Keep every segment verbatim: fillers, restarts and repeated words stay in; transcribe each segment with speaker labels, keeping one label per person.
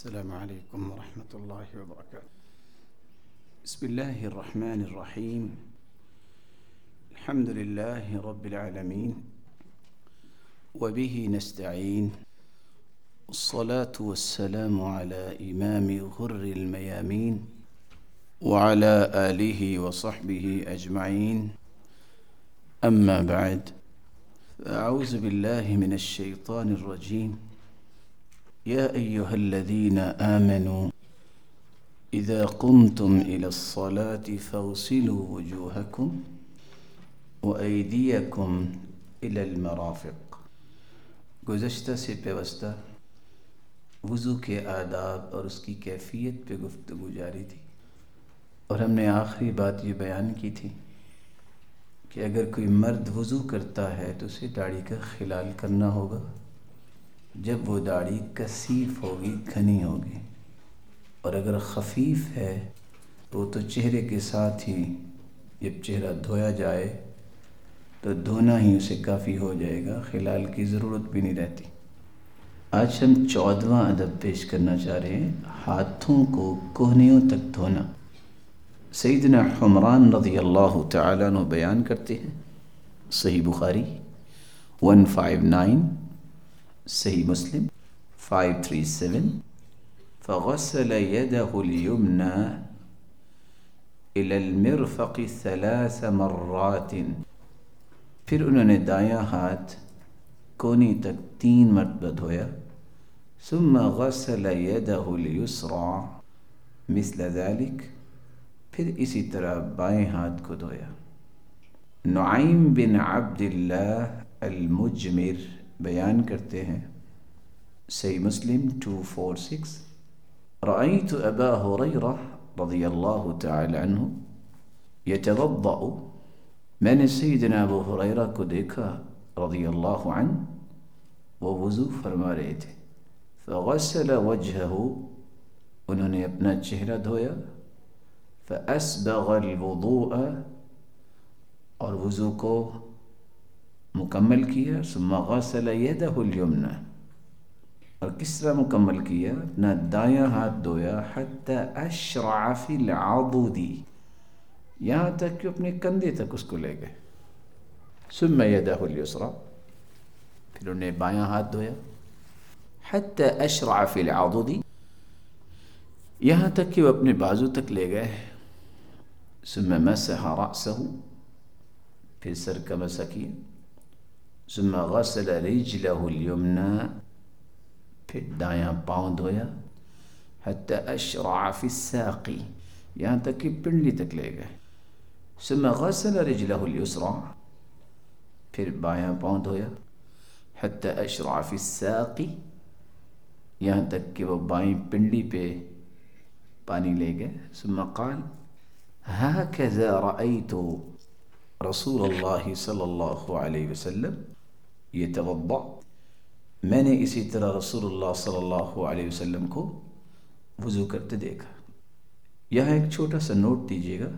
Speaker 1: السلام عليكم ورحمة الله وبركاته. بسم الله الرحمن الرحيم. الحمد لله رب العالمين وبه نستعين، والصلاة والسلام على إمام غر الميامين وعلى آله وصحبه أجمعين، أما بعد، فأعوذ بالله من الشيطان الرجيم. يا أيها الذين آمنوا إذا قمتم إلى الصلاة فاغسلوا وجوهكم وأيديكم إلى المرافق. گزشتہ سے پیوستہ وضو کے آداب اور اس کی کیفیت پہ گفتگو جاری تھی، اور ہم نے آخری بات یہ بیان کی تھی کہ اگر کوئی مرد وضو کرتا ہے تو اسے داڑھی کا خلال کرنا ہوگا جب وہ داڑھی کثیف ہوگی، گھنی ہوگی، اور اگر خفیف ہے تو تو چہرے کے ساتھ ہی جب چہرہ دھویا جائے تو دھونا ہی اسے کافی ہو جائے گا، خلال کی ضرورت بھی نہیں رہتی۔ آج ہم چودواں ادب پیش کرنا چاہ رہے ہیں، ہاتھوں کو کوہنیوں تک دھونا۔ سیدنا حمران رضی اللہ تعالیٰ عنہ بیان کرتے ہیں، صحیح بخاری ایک سو پچاس، صحیح مسلم پانچ سو سینتیس، فغسل يده اليمنى إلى المرفق ثلاث مرات، پھر انہوں نے دایاں ہاتھ کونی تک تین مرتبہ دھویا، ثم غسل يده اليسرى مثل ذلك، پھر اسی طرح بائیں ہاتھ کو دھویا۔ نعیم بن عبد اللہ المجمر بیان کرتے ہیں، صحیح مسلم دو سو چھیالیس، رأيت ابا ہریرہ رضی اللہ تعالی عنہ یتوضأ، میں نے سیدنا ابو ہریرہ کو دیکھا رضی اللہ عنہ، وہ وضو فرما رہے تھے۔ فغسل وجہہ، انہوں نے اپنا چہرہ دھویا، فأسبغ الوضوء، اور وضو کو مکمل کیا، ثم غسل یدہ الیمنی، اور کس طرح مکمل کیا؟ اپنا دایاں ہاتھ دھویا، حتی اشرع فی العضد، یہاں تک کہ اپنے کندھے تک اس کو لے گئے۔ ثم یدہ الیسری، پھر انہیں بایاں ہاتھ دھویا، حتی اشرع فی العضد، یہاں تک کہ وہ اپنے بازو تک لے گئے۔ ثم مسح رأسہ، پھر سر کا مسح کیا، ثم غسل رجلہ الیمنی، پھر دایاں پاؤں دھویا، حتی اشرع فی الساق، یہاں تک کہ پنڈلی تک لے گئے۔ ثم غسل رجلہ الیسری، پھر بایاں پاؤں دھویا، حتی اشرع فی الساق، یہاں تک کہ وہ بائیں پنڈلی پہ پانی لے گئے۔ ثم قال هكذا رأيت رسول اللہ صلی اللہ علیہ وسلم یتوضأ، میں نے اسی طرح رسول اللہ صلی اللہ علیہ وسلم کو وضو کرتے دیکھا۔ یہاں ایک چھوٹا سا نوٹ دیجیے گا،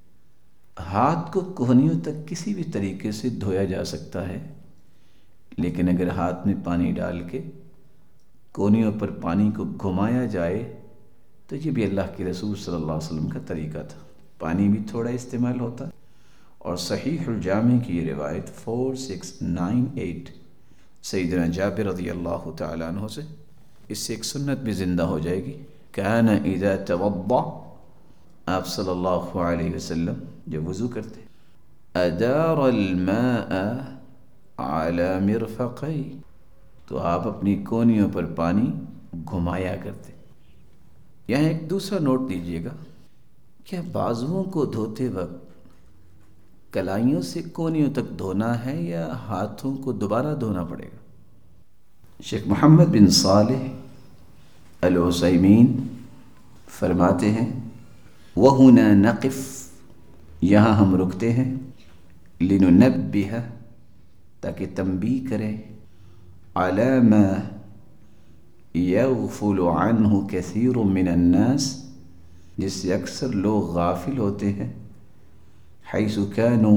Speaker 1: ہاتھ کو کوہنیوں تک کسی بھی طریقے سے دھویا جا سکتا ہے، لیکن اگر ہاتھ میں پانی ڈال کے کونیوں پر پانی کو گھمایا جائے تو یہ بھی اللہ کے رسول صلی اللہ علیہ وسلم کا طریقہ تھا، پانی بھی تھوڑا استعمال ہوتا۔ اور صحیح الجامع کی یہ روایت چار سو اٹھانوے سیدنا جابر رضی اللہ تعالیٰ عنہ سے، اس سے ایک سنت بھی زندہ ہو جائے گی۔ کان اذا توضأ، آپ صلی اللہ علیہ وسلم جب وضو کرتے، ادار الماء على مرفقی، تو آپ اپنی کونیوں پر پانی گھمایا کرتے۔ یہاں ایک دوسرا نوٹ دیجیے گا، کیا بازوؤں کو دھوتے وقت کلائیوں سے کونیوں تک دھونا ہے یا ہاتھوں کو دوبارہ دھونا پڑے گا؟ شیخ محمد بن صالح العثیمین فرماتے ہیں، وَهُنَا نَقِفْ، یہاں ہم رکتے ہیں، لِنُنَبِّهَ، تاکہ تنبیہ کریں، عَلَى مَا يَغْفُلُ عَنْهُ كَثِيرٌ مِّنَ النَّاسِ، جس سے اکثر لوگ غافل ہوتے ہیں، حیث كانوا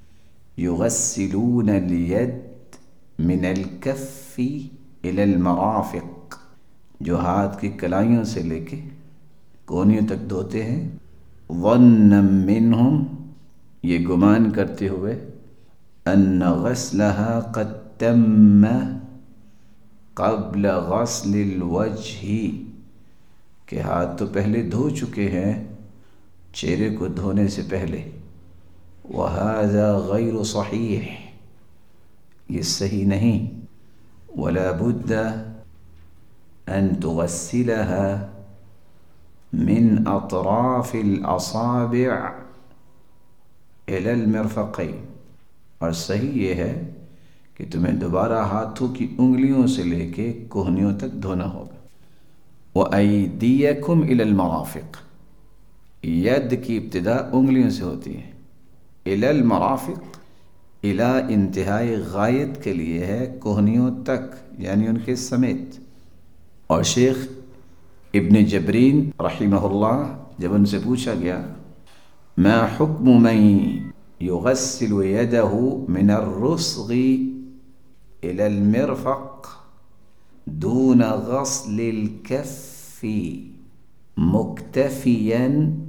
Speaker 1: يغسلون اليد من الكف إلى المرافق، جو ہاتھ کی کلائیوں سے لے کے کونیوں تک دھوتے ہیں، ظنا منہم، یہ گمان کرتے ہوئے، ان غسلها قد تم قبل غسل الوجہ، کہ ہاتھ تو پہلے دھو چکے ہیں چہرے کو دھونے سے پہلے، وہذا غیر صحیح، یہ صحیح نہیں، ولا بد ان تغسلها من اطراف الاصابع الى المرفقین، اور صحیح یہ ہے کہ تمہیں دوبارہ ہاتھوں کی انگلیوں سے لے کے کوہنیوں تک دھونا ہوگا۔ وَأَيْدِيَكُمْ إِلَى الْمَرَافِقِ، ید کی ابتدا انگلیوں سے ہوتی ہے، إِلَى الْمَرَافِقِ، إِلَى انتہائی غایت کے لیے ہے، کوہنیوں تک یعنی ان کے سمیت۔ اور شیخ ابن جبرین رحمہ اللہ جب ان سے پوچھا گیا ما حکم من یغسل یدہ من الرسغ الى المرفق دون غسل الكف مکتفیا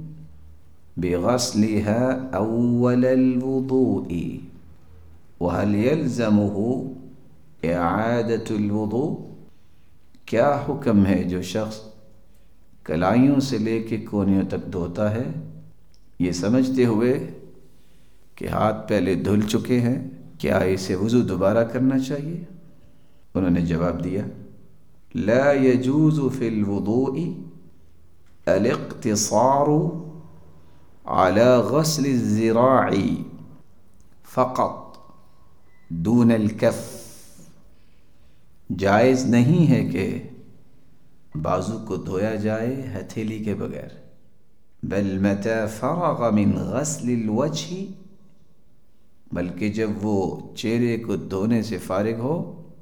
Speaker 1: بغسلها اول الوضوء وهل يلزمه اعادة الوضوء، کیا حکم ہے جو شخص کلائیوں سے لے کے کونیوں تک دھوتا ہے یہ سمجھتے ہوئے کہ ہاتھ پہلے دھل چکے ہیں، کیا اسے وضو دوبارہ کرنا چاہیے؟ انہوں نے جواب دیا لا يجوز في الوضوء الاقتصار على غسل الذراع فقط دون الكف، جائز نہیں ہے کہ بازو کو دھویا جائے ہتھیلی کے بغیر، بل متى فرغ من غسل الوجه، بلکہ جب وہ چہرے کو دھونے سے فارغ ہو،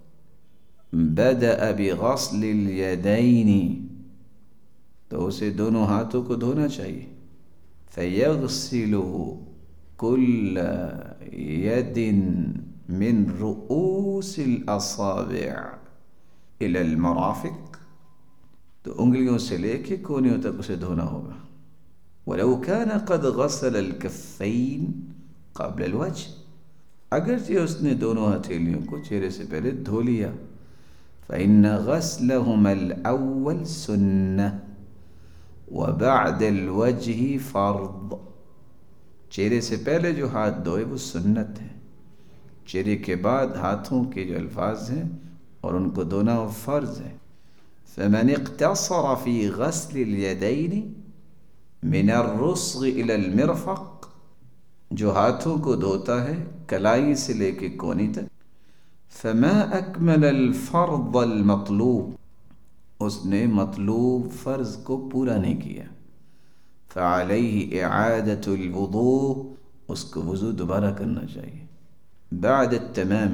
Speaker 1: بدأ بغسل الیدین، تو اسے دونوں ہاتھوں کو دھونا چاہیے، فیغسل کل ید من رؤوس الاصابع الى المرافق، تو انگلیوں سے لے کے کونیوں تک اسے دھونا ہوگا۔ ولو كان قد غسل الكفین قبل الوجه، اگرچہ اس نے دونوں ہتھیلیوں کو چہرے سے پہلے دھو لیا، فإن غسلهما الأول سنة وبعد الوجه فرض، چہرے سے پہلے جو ہاتھ دھوئے وہ سنت ہے، چہرے کے بعد ہاتھوں کے جو الفاظ ہیں اور ان کو دھونا وہ فرض ہے۔ فمن اقتصر في غسل اليدين من الرسغ الى المرفق، جو ہاتھوں کو دھوتا ہے کلائی سے لے کے کونی تک، فما اکمل الفرض المطلوب، اس نے مطلوب فرض کو پورا نہیں کیا، فعليه اعادة الوضوء، اس کو وضو دوبارہ کرنا چاہیے، بعد التمام،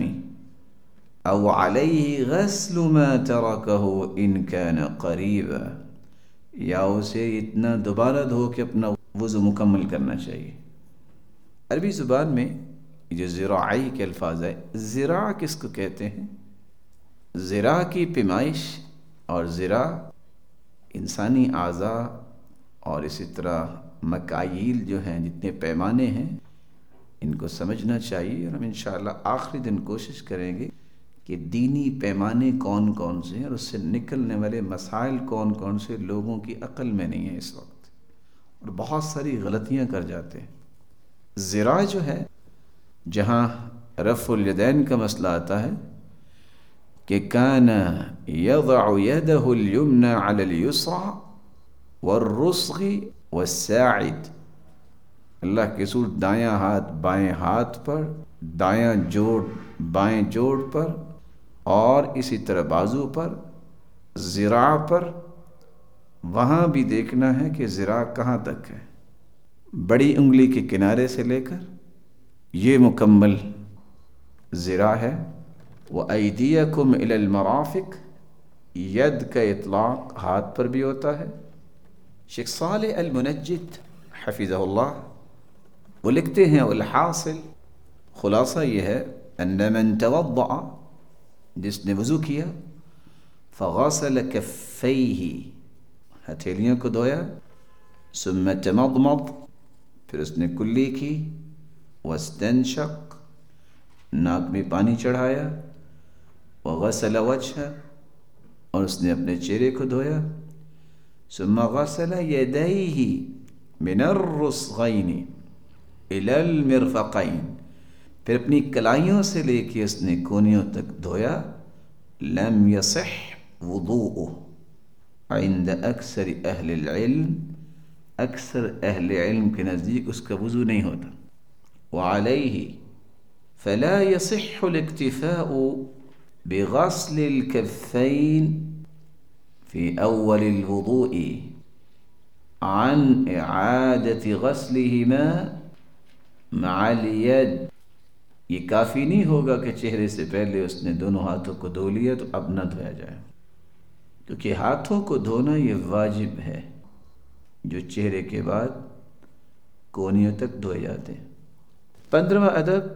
Speaker 1: او علیہ غسل ما ترکه ان کان قریبا، یا اسے اتنا دوبارہ دھو کے اپنا وضو مکمل کرنا چاہیے۔ عربی زبان میں جو ذراعی کے الفاظ ہے، ذراع کس کو کہتے ہیں؟ ذراع کی پیمائش اور ذراع انسانی اعضاء اور اسی طرح مکائیل جو ہیں، جتنے پیمانے ہیں، ان کو سمجھنا چاہیے، اور ہم انشاءاللہ آخری دن کوشش کریں گے کہ دینی پیمانے کون کون سے ہیں اور اس سے نکلنے والے مسائل کون کون سے لوگوں کی عقل میں نہیں ہیں اس وقت، اور بہت ساری غلطیاں کر جاتے ہیں۔ ذراع جو ہے، جہاں رفع الیدین کا مسئلہ آتا ہے کہ کان یضع یدہ الیمنی علی الیسری والرسغ والساعد، اللہ کے سور دایاں ہاتھ بائیں ہاتھ پر، دایاں جوڑ بائیں جوڑ پر، اور اسی طرح بازو پر، ذراع پر، وہاں بھی دیکھنا ہے کہ ذراع کہاں تک ہے، بڑی انگلی کے کنارے سے لے کر یہ مکمل ذراع ہے۔ وَأَيْدِيَكُمْ إِلَى الْمَرَافِقِ، ید کا اطلاق ہاتھ پر بھی ہوتا ہے۔ شیخ صالح المنجد حفظہ اللہ وہ لکھتے ہیں والحاصل، خلاصہ یہ ہے ان من توضع، جس نے وضو کیا، فغسل کفیہ، ہتھیلیوں کو دھویا، ثم تمضمض، پھر اس نے کلی کی، واستنشق، ناک میں پانی چڑھایا، وغسل وجہ، اور اس نے اپنے چہرے کو دھویا، ثم غسل یدیہ من الرسغین الی المرفقین، پھر اپنی کلائیوں سے لے کے اس نے کونیوں تک دھویا. لم یصح وضوءہ عند اکثر اہل العلم، اکثر اہل علم کے نزدیک اس کا وضو نہیں ہوتا. وعلیہ فلا يصح الاکتفاء بغسل الكفین في اول الوضوء عن اعادة غسلهما مع الید. یہ کافی نہیں ہوگا کہ چہرے سے پہلے اس نے دونوں ہاتھوں کو دھو لیا تو اب نہ دھویا جائے، کیونکہ ہاتھوں کو دھونا یہ واجب ہے جو چہرے کے بعد کونیوں تک دھوئے جاتے ہیں. پندرہواں ادب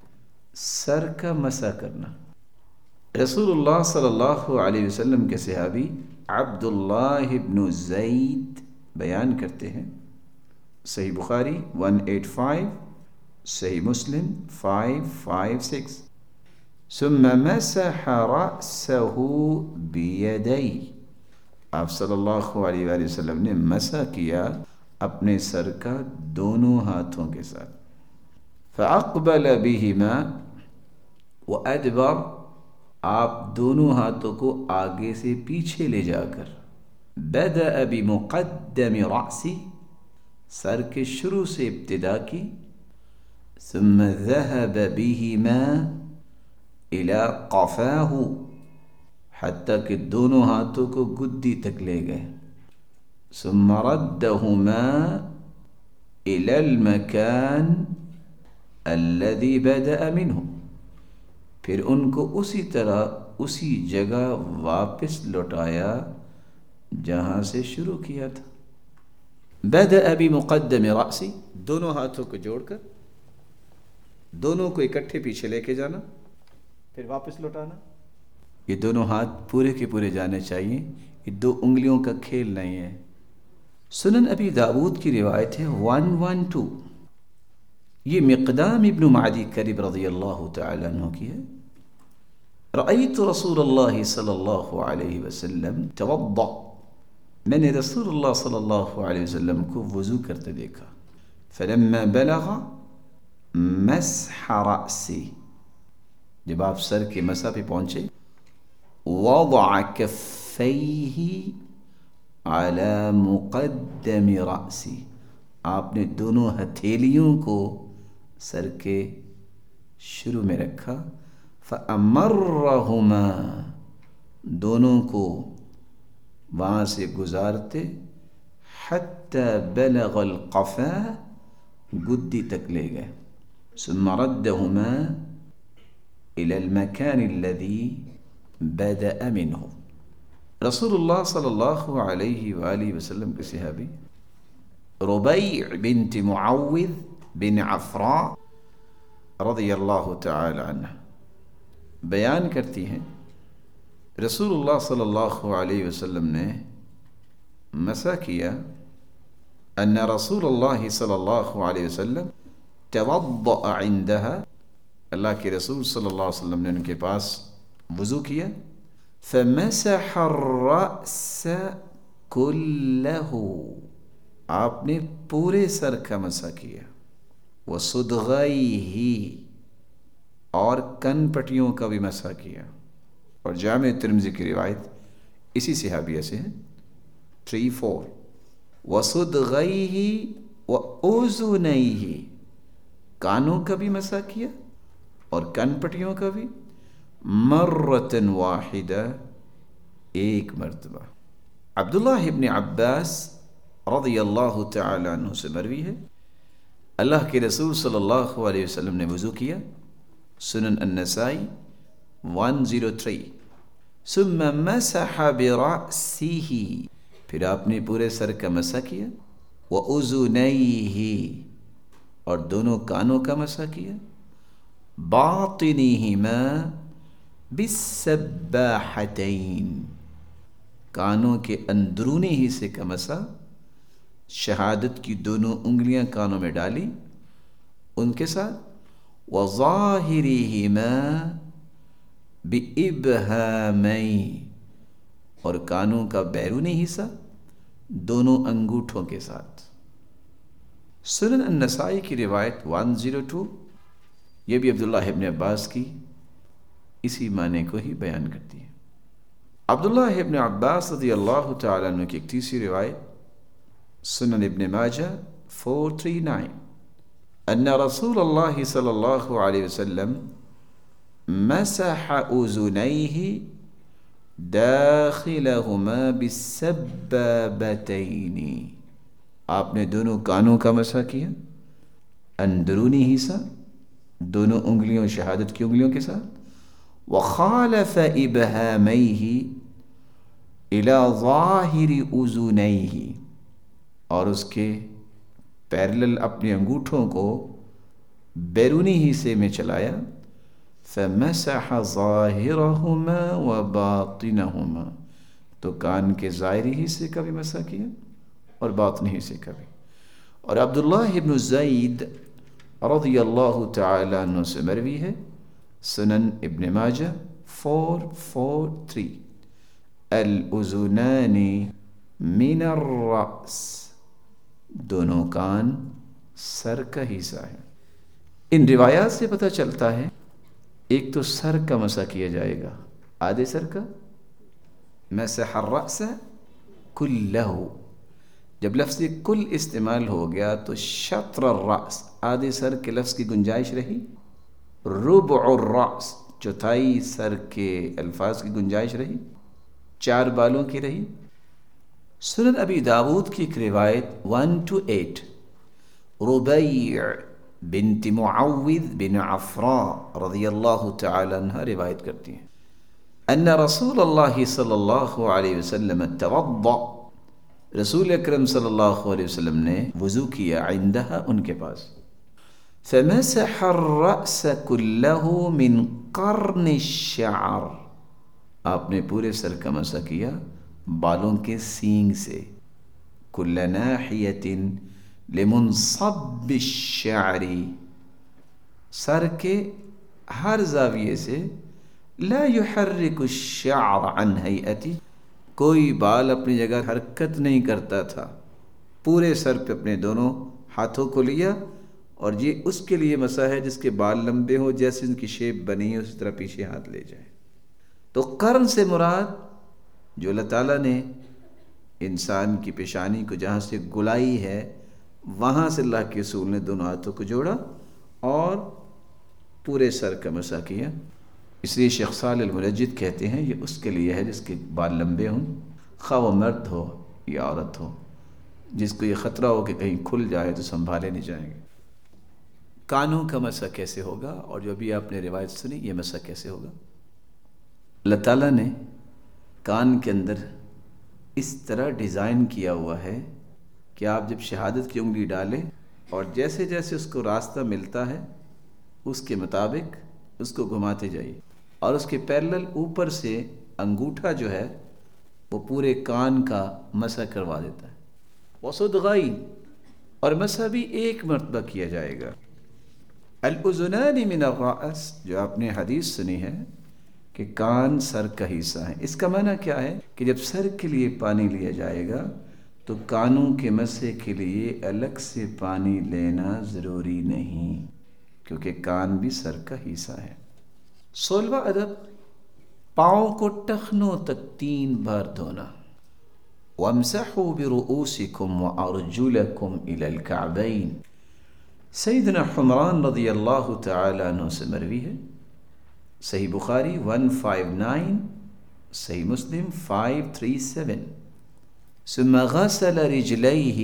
Speaker 1: سر کا مسح کرنا. رسول اللہ صلی اللہ علیہ وسلم کے صحابی عبداللہ ابن زید بیان کرتے ہیں، صحیح بخاری ایک سو پچاسی، صحیح مسلم پانچ سو چھپنچھ، ثم مسح رأسه بیدیہ، آپ صلی اللہ علیہ وآلہ وسلم نے مسح کیا اپنے سر کا دونوں ہاتھوں کے ساتھ. فأقبل بهما وأدبر، آپ دونوں ہاتھوں کو آگے سے پیچھے لے جا کر، بدأ بمقدم رأسی، سر کے شروع سے ابتدا کی، ثم ذهب بهما الى قفاه، حتیٰ کہ دونوں ہاتھوں کو گدی تک لے گئے، ثم ردهما الى المكان الذي بدأ منه، پھر ان کو اسی طرح اسی جگہ واپس لوٹایا جہاں سے شروع کیا تھا. بدأ بمقدم رأسی، دونوں ہاتھوں کو جوڑ کر دونوں کو اکٹھے پیچھے لے کے جانا، پھر واپس لوٹانا. یہ دونوں ہاتھ پورے کے پورے جانے چاہیے، یہ دو انگلیوں کا کھیل نہیں ہے. سنن ابی داود کی روایت ہے ایک سو بارہ، یہ مقدام ابن معدی کرب رضی اللہ تعالی عنہ کی ہے. رأیت رسول اللہ صلی اللہ علیہ وسلم توضأ، میں نے رسول اللہ صلی اللہ علیہ وسلم کو وضو کرتے دیکھا. فلما بلغ مسح رأسی، جب آپ سر کے مسح پہ پہنچے، وضع کفیہ علی مقدم رأسی، آپ نے دونوں ہتھیلیوں کو سر کے شروع میں رکھا. فأمرہما، دونوں کو وہاں سے گزارتے، حتی بلغ القفا، گدی تک لے گئے. ثم ردہما الى المكان الذي بدأ منه. رسول اللہ صلی اللہ علیہ وآلہ وسلم کے صحابی ربیع بنت معوذ بن عفراء رضی اللہ تعالی عنہ بیان کرتی ہیں، رسول اللہ صلی اللہ علیہ وسلم نے مسح کیا، ان رسول اللہ صلی اللہ علیہ وسلم توضأ عندها، اللہ کے رسول صلی اللہ علیہ وسلم نے ان کے پاس وضو کیا. فمسح الرأس كله، آپ نے پورے سر کا مسح کیا. وصدغیہ، اور کن پٹیوں کا بھی مسح کیا. اور جامع ترمذی کی روایت اسی صحابیہ سے ہے تھری فور. وصدغیہ وأذنیہ، کانوں کا بھی مسح کیا اور کن پٹیوں کا بھی. مرتن واحدہ، ایک مرتبہ. عبداللہ ابن عباس رضی اللہ تعالی عنہ سے مروی ہے، اللہ کے رسول صلی اللہ علیہ وسلم نے وضو کیا. سنن النسائی ایک سو تین. ثم مسح برأسہ، پھر آپ نے پورے سر کا مسح کیا. وأذنیہ، اور دونوں کانوں کا مسح کیا. باطنہما بالسباحتین، کانوں کے اندرونی حصے کا مسح، شہادت کی دونوں انگلیاں کانوں میں ڈالی ان کے ساتھ، وَظَاهِرِهِمَا بِإِبْهَامَيْنِ، اور کانوں کا بیرونی حصہ دونوں انگوٹھوں کے ساتھ۔ سنن النسائی کی روایت ایک سو دو، یہ بھی عبداللہ ابن عباس کی اسی معنی کو ہی بیان کرتی ہے۔ عبداللہ ابن عباس رضی اللہ تعالیٰ عنہ کی ایک تیسری روایت سنن ابن ماجہ چار سو تینتیس، ان رسول اللہ صلی اللہ علیہ وسلم مسح اذنیہ داخلہما بالسبابتین، آپ نے دونوں کانوں کا مسح کیا، اندرونی حصہ دونوں انگلیوں شہادت کی انگلیوں کے ساتھ، وخالف ابہامیہ الی ظاہر اذنیہ، اور اس کے پیرلل اپنے انگوٹھوں کو بیرونی حصے میں چلایا، فمسح ظاہرہما وباطنہما، تو کان کے ظاہری حصے کا بھی مسح کیا اور باطنی حصے کا بھی۔ اور عبداللہ ابن زید رضی اللہ تعالی عنہ سے مروی ہے، سنن ابن ماجہ چار سو تینتالیس، الاذنان من الرأس، دونوں کان سر کا حصہ ہے۔ ان روایات سے پتہ چلتا ہے ایک تو سر کا مسح کیا جائے گا، آدھے سر کا، مسح الرأس کلہ، جب لفظ کل استعمال ہو گیا تو شطر الرأس، آدھے سر کے لفظ کی گنجائش رہی، ربع الرأس، چوتھائی سر کے الفاظ کی گنجائش رہی، چار بالوں کی رہی۔ سنن ابی داود کی ایک روایت ایک سو اٹھائیس، ربیع بنت معوذ بن عفراء رضی اللہ تعالی عنہ روایت کرتی ہیں، ان رسول اللہ صلی اللہ علیہ وسلم توضأ، رسول اکرم صلی اللہ علیہ وسلم نے وضو کیا، عندها، ان کے پاس، فمسح الرأس كله من قرن الشعر، آپ نے پورے سر کا مسح کیا بالوں کے سینگ سے، كل ناحیة لمنصب الشعر، سر کے ہر زاویے سے، لا يحرك الشعر عن هيئته، کوئی بال اپنی جگہ حرکت نہیں کرتا تھا، پورے سر پہ اپنے دونوں ہاتھوں کو لیا، اور یہ اس کے لیے مسح ہے جس کے بال لمبے ہوں، جیسے ان کی شیپ بنی ہے اسی طرح پیچھے ہاتھ لے جائیں۔ تو قرن سے مراد جو اللہ تعالیٰ نے انسان کی پیشانی کو جہاں سے گلائی ہے، وہاں سے اللہ کے رسول نے دونوں ہاتھوں کو جوڑا اور پورے سر کا مسح کیا۔ اس لیے شیخ صالح المنجد کہتے ہیں یہ اس کے لیے ہے جس کے بال لمبے ہوں، خواہ وہ مرد ہو یا عورت ہو، جس کو یہ خطرہ ہو کہ کہیں کھل جائے تو سنبھالے نہیں جائیں گے۔ کانوں کا مسح کیسے ہوگا، اور جو بھی آپ نے روایت سنی یہ مسح کیسے ہوگا؟ اللہ تعالیٰ نے کان کے اندر اس طرح ڈیزائن کیا ہوا ہے کہ آپ جب شہادت کی انگلی ڈالیں اور جیسے جیسے اس کو راستہ ملتا ہے اس کے مطابق اس کو گھماتے جائیے، اور اس کے پیرلل اوپر سے انگوٹھا جو ہے وہ پورے کان کا مسح کروا دیتا ہے، وصدغین، اور مسح بھی ایک مرتبہ کیا جائے گا۔ الاذنان من الرأس، جو آپ نے حدیث سنی ہے کہ کان سر کا حصہ ہے، اس کا معنی کیا ہے کہ جب سر کے لیے پانی لیا جائے گا تو کانوں کے مسح کے لیے الگ سے پانی لینا ضروری نہیں، کیونکہ کان بھی سر کا حصہ ہے۔ سولہواں ادب، پاؤں کو ٹخنوں تک تین بار دھونا۔ وَامْسَحُوا بِرُؤُوسِكُمْ وَأَرْجُلَكُمْ إِلَى الْكَعْبَيْنِ، سیدنا حمران رضی اللہ تعالی عنہ سے مروی ہے، صحیح بخاری ایک سو پچاس، صحیح مسلم پانچ سو سینتیس، ثم غسل رجليه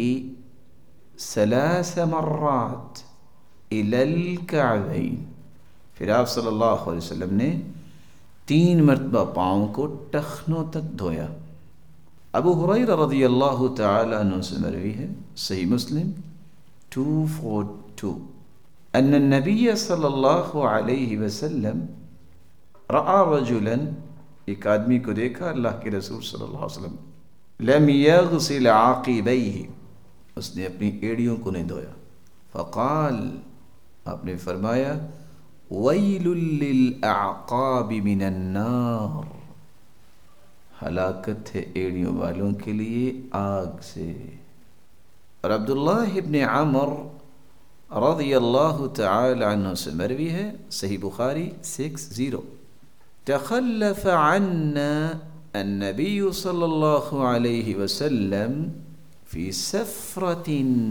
Speaker 1: ثلاث مرات إلى الكعبين، پھر آپ صلی اللہ علیہ وسلم نے تین مرتبہ پاؤں کو ٹخنوں تک دھویا۔ ابو ہریرہ رضی اللہ تعالی عنہ سے مروی ہے، صحیح مسلم دو سو بارہ، ان النبی صلی اللہ علیہ وسلم رأى رجلا ایک آدمی کو دیکھا اللہ کے رسول صلی اللہ علیہ وسلم لم یغسل عاقبیہ، اس نے اپنی ایڑیوں کو نہیں دھویا. فقال، آپ نے فرمایا ویل للاعقاب من النار، ہلاکت ہے ایڑیوں والوں کے لیے آگ سے. اور عبداللہ ابن عمر رضی اللہ تعالی عنہ سے مروی ہے، صحیح بخاری سکس زیرو، تخلف عنا النبی صلی اللہ علیہ وسلم فی سفرۃ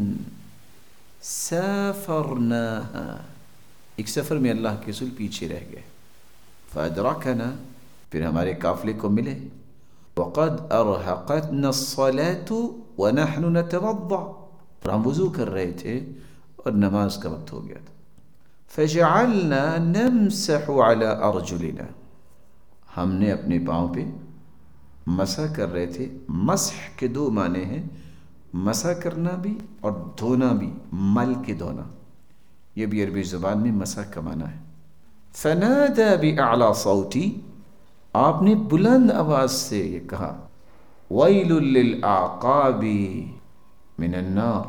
Speaker 1: سافرناها، ایک سفر میں اللہ کے رسول پیچھے رہ گئے. فادرکنا، پھر ہمارے قافلے کو ملے. وقد ارہقتنا الصلاة ونحن نتوضأ، اور ہم وضو کر رہے تھے اور نماز کا وقت ہو گیا تھا. فجعلنا نمسح على ارجلنا، ہم نے اپنے پاؤں پہ مسح کر رہے تھے. مسح کے دو معنی ہیں، مسح کرنا بھی اور دھونا بھی، مل کے دھونا، یہ بھی عربی زبان میں مسح کا معنی ہے. فنادى بأعلى صوتی، آپ نے بلند آواز سے یہ کہا ویل للأعقاب من النار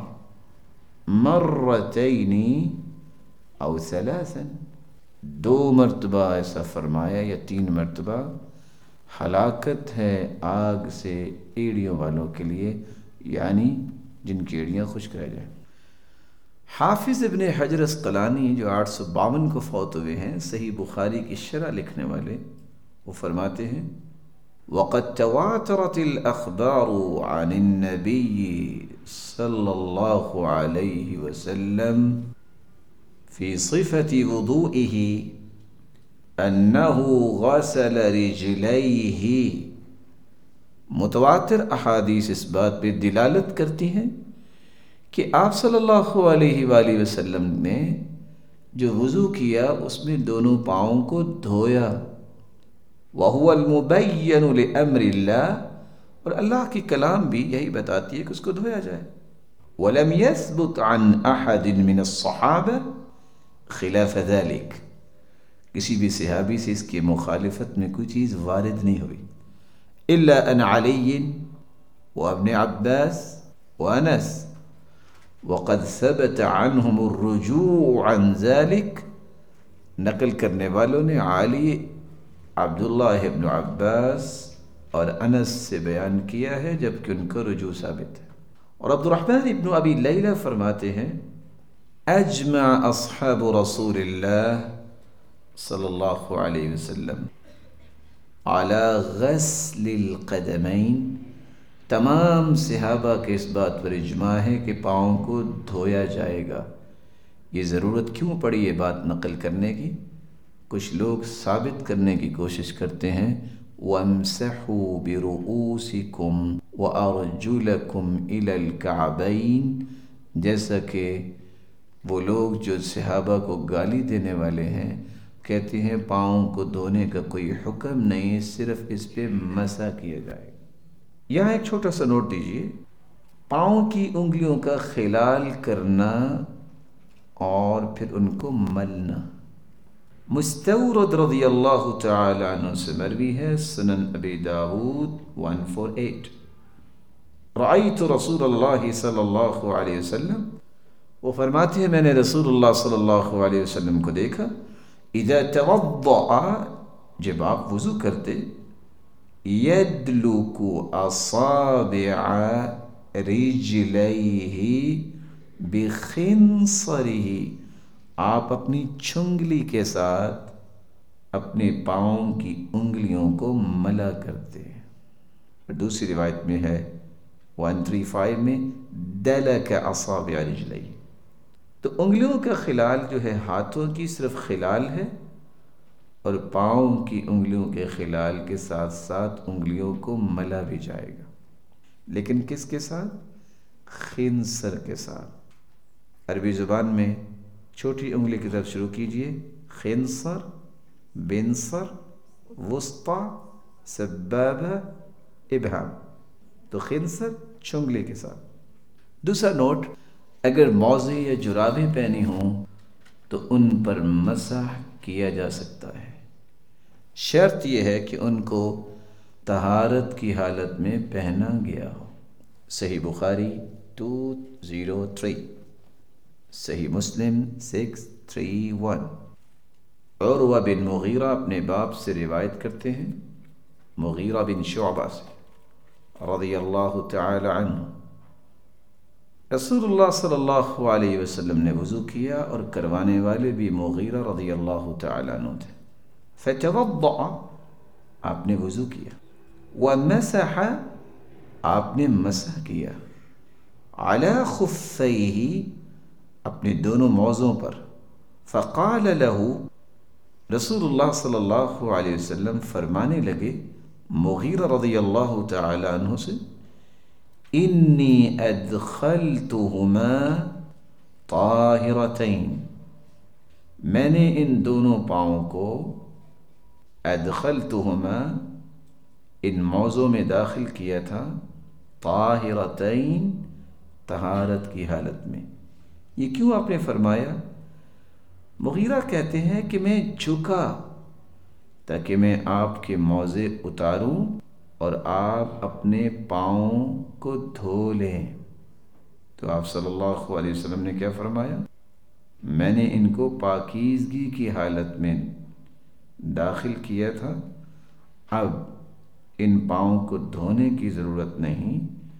Speaker 1: مرتين او ثلاثا، دو مرتبہ ایسا فرمایا یا تین مرتبہ، ہلاکت ہے آگ سے ایڑیوں والوں کے لیے، یعنی جن کی ایڑیاں خشک رہ جائیں. حافظ ابن حجر اسقلانی جو آٹھ سو باون کو فوت ہوئے ہیں، صحیح بخاری کی شرح لکھنے والے، وہ فرماتے ہیں وَقَدْ تَوَاتَرَتِ الْأَخْبَارُ عَنِ النَّبِيِّ صلی اللہ علیہ وسلم فی صفة وضوئه أنه غسل رجليه، متواتر احادیث اس بات پہ دلالت کرتی ہیں کہ آپ صلی اللہ علیہ وآلہ وسلم نے جو وضو کیا اس میں دونوں پاؤں کو دھویا. وَهُوَ الْمُبَيَّنُ لِأَمْرِ اللَّهِ، اور اللہ کی کلام بھی یہی بتاتی ہے کہ اس کو دھویا جائے. وَلَمْ يَثْبُتْ عَنْ أَحَدٍ مِّنَ الصَّحَابَةِ خِلَافَ ذَلِكَ، کسی بھی صحابی سے اس کی مخالفت میں کوئی چیز وارد نہیں ہوئی. إِلَّا أَنْ عَلِيٍّ وَابْنِ عَبَّاسٍ وَأَنَسٍ، وَقَدْ ثَبَتَ عَنْهُمُ الرُّجُوعُ عَنْ ذَلِكَ، نقل کرنے والوں نے علی، عبداللہ ابن عباس اور انس سے بیان کیا ہے، جبکہ ان کا رجوع ثابت ہے. اور عبد الرحمن ابن ابی لیلہ فرماتے ہیں اجمع اصحاب رسول اللہ صلی اللہ علیہ وسلم علی غسل القدمین، تمام صحابہ کے اس بات پر اجماع ہے کہ پاؤں کو دھویا جائے گا. یہ ضرورت کیوں پڑی یہ بات نقل کرنے کی؟ کچھ لوگ ثابت کرنے کی کوشش کرتے ہیں وَامْسَحُوا بِرُؤُوسِكُمْ وَأَرْجُلَكُمْ إِلَى الْكَعْبَيْنِ، جیسا کہ وہ لوگ جو صحابہ کو گالی دینے والے ہیں کہتے ہیں پاؤں کو دھونے کا کوئی حکم نہیں، صرف اس پہ مسح کیا جائے. یہاں ایک چھوٹا سا نوٹ دیجئے، پاؤں کی انگلیوں کا خلال کرنا اور پھر ان کو ملنا. مستورد رضی اللہ تعالی عنہ سے مروی ہے، سنن ابی داود ایک سو اڑتالیس، رأیت رسول اللہ صلی اللہ علیہ وسلم، وہ فرماتے ہیں میں نے رسول اللہ صلی اللہ علیہ وسلم کو دیکھا، اذا توضأ، جب آپ وضو کرتے، یدلک اصابع رجلیہ بخنصرہ، آپ اپنی چنگلی کے ساتھ اپنے پاؤں کی انگلیوں کو ملا کرتے ہیں. دوسری روایت میں ہے ایک سو پینتیس میں دلک اصابع رجلیہ، تو انگلیوں کا خلال جو ہے ہاتھوں کی صرف خلال ہے، اور پاؤں کی انگلیوں کے خلال کے ساتھ ساتھ انگلیوں کو ملا بھی جائے گا، لیکن کس کے ساتھ؟ خنصر کے ساتھ. عربی زبان میں چھوٹی انگلی کی طرف شروع کیجئے، خنصر، بنصر، وسطی، سبابہ، ابہام، تو خنصر چنگلی کے ساتھ. دوسرا نوٹ، اگر موزے یا جرابیں پہنی ہوں تو ان پر مسح کیا جا سکتا ہے، شرط یہ ہے کہ ان کو طہارت کی حالت میں پہنا گیا ہو۔ صحیح بخاری ٹو زیرو تھری، صحیح مسلم سکس تھری ون۔ عروہ بن مغیرہ اپنے باپ سے روایت کرتے ہیں، مغیرہ بن شعبہ سے رضی اللہ تعالی عنہ، رسول اللہ صلی اللہ علیہ وسلم نے وضو کیا اور کروانے والے بھی مغیرہ رضی اللہ تعالی عنہ تھے۔ فتوضأ، آپ نے وضو کیا، ومسح، آپ نے مسح کیا، علی خفیہ، اپنے دونوں موزوں پر، فقال له، رسول اللہ صلی اللہ علیہ وسلم فرمانے لگے مغیرہ رضی اللہ تعالی عنہ سے، انی ادخلتہما طاہرتین، میں نے ان دونوں پاؤں کو ادخلتہما، ان موضوع میں داخل کیا تھا، طاہرتین، طہارت کی حالت میں۔ یہ کیوں آپ نے فرمایا؟ مغیرہ کہتے ہیں کہ میں جھکا تاکہ میں آپ کے موزے اتاروں اور آپ اپنے پاؤں کو دھو لیں۔ تو آپ صلی اللہ علیہ وسلم نے کیا فرمایا؟ میں نے ان کو پاکیزگی کی حالت میں داخل کیا تھا، اب ان پاؤں کو دھونے کی ضرورت نہیں،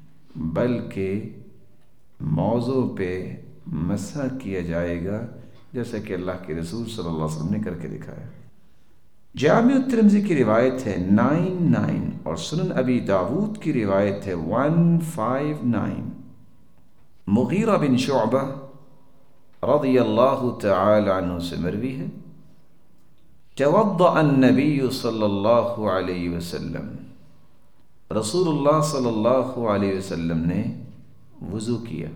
Speaker 1: بلکہ موضوع پہ مسح کیا جائے گا، جیسا کہ اللہ کے رسول صلی اللہ علیہ وسلم نے کر کے دکھایا۔ جامع الترمذی کی روایت ہے نائن نائن، اور سنن ابی داود کی روایت ہے ون فائیو نائن۔ مغیرہ بن شعبہ رضی اللہ تعالی عنہ سے مروی ہے، توضأ النبی صلی اللہ علیہ وسلم، رسول اللہ صلی اللہ علیہ وسلم نے وضو کیا،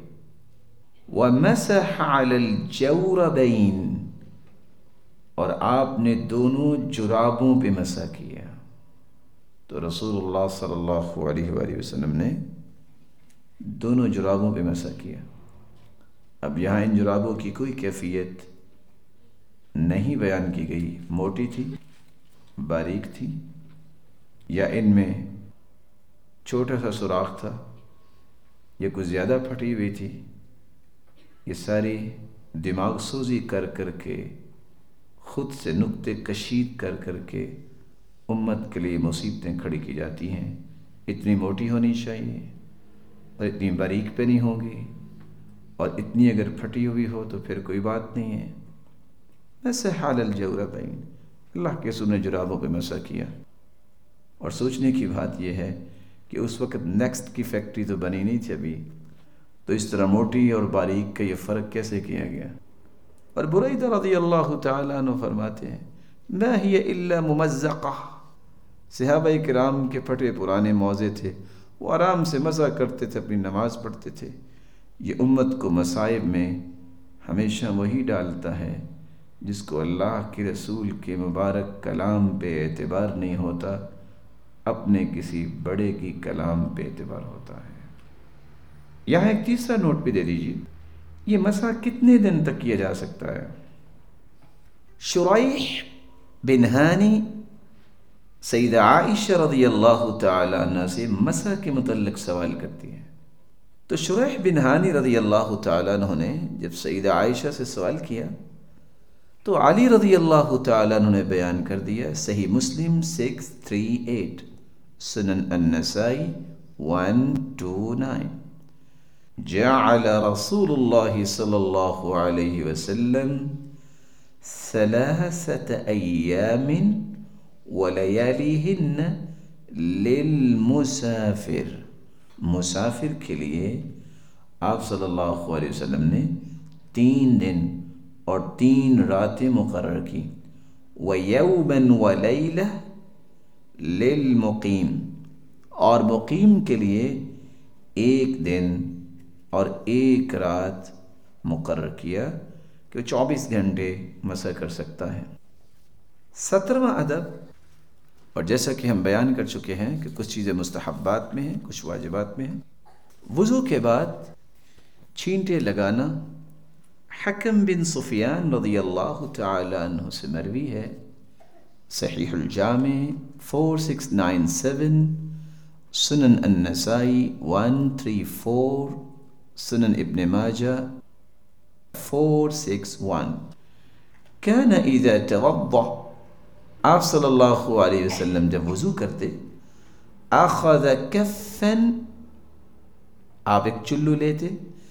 Speaker 1: ومسح علی الجوربین، اور آپ نے دونوں جرابوں پہ مسح کیا۔ تو رسول اللہ صلی اللہ علیہ وآلہ وسلم نے دونوں جرابوں پہ مسح کیا۔ اب یہاں ان جرابوں کی کوئی کیفیت نہیں بیان کی گئی، موٹی تھی، باریک تھی، یا ان میں چھوٹا سا سوراخ تھا، یا کچھ زیادہ پھٹی ہوئی تھی۔ یہ ساری دماغ سوزی کر کر کے، خود سے نقطے کشید کر کر کے امت کے لیے مصیبتیں کھڑی کی جاتی ہیں۔ اتنی موٹی ہونی چاہیے اور اتنی باریک پہ نہیں ہوگی، اور اتنی اگر پھٹی ہوئی ہو تو پھر کوئی بات نہیں ہے۔ مسح علی الجوربین، اللہ کے رسول نے جرابوں پہ مسح کیا۔ اور سوچنے کی بات یہ ہے کہ اس وقت نیکسٹ کی فیکٹری تو بنی نہیں تھی ابھی، تو اس طرح موٹی اور باریک کا یہ فرق کیسے کیا گیا؟ اور بریدہ رضی اللہ تعالیٰ عنہ فرماتے ہیں، ما ہی الا ممزقہ، صحابہ کرام کے پھٹے پرانے موزے تھے، وہ آرام سے مسح کرتے تھے، اپنی نماز پڑھتے تھے۔ یہ امت کو مصائب میں ہمیشہ وہی ڈالتا ہے جس کو اللہ کے رسول کے مبارک کلام پہ اعتبار نہیں ہوتا، اپنے کسی بڑے کی کلام پہ اعتبار ہوتا ہے۔ یہاں ایک تیسرا نوٹ بھی دے دیجیے، یہ مسح کتنے دن تک کیا جا سکتا ہے؟ شریح بن ہانی سیدہ عائشہ رضی اللہ تعالی عنہ سے مسح کے متعلق سوال کرتی ہے۔ تو شریح بن ہانی رضی اللہ تعالی عنہ نے جب سیدہ عائشہ سے سوال کیا تو علی رضی اللہ تعالی عنہ نے بیان کر دیا، صحیح مسلم سکس تھری ایٹ، سنن النسائی ون ٹو نائن، جعل رسول اللہ صلی اللہ علیہ وسلم ثلاثة ایام ولیالیہن للمسافر، مسافر کے لیے آپ صلی اللہ علیہ وسلم نے تین دن اور تین راتیں مقرر کی، وَيَوْمًا وَلَيْلَةً لِلْمُقِيمِ، اور مقیم کے لیے ایک دن اور ایک رات مقرر کیا کہ وہ چوبیس گھنٹے مسح کر سکتا ہے۔ سترواں ادب، اور جیسا کہ ہم بیان کر چکے ہیں کہ کچھ چیزیں مستحبات میں ہیں، کچھ واجبات میں ہیں۔ وضو کے بعد چھینٹے لگانا، حکم بن سفیان رضی اللہ تعالی عنہ سے مروی ہے صحیح الجامع فور سکس نائن سیون، سنن النسائی ون تھری فور، سنن ابن ماجہ فور سکس ون۔ کان اذا توضأ، آپ صلی اللہ علیہ وسلم جب وضو کرتے، اخذ کفا، آپ ایک چلو لیتے،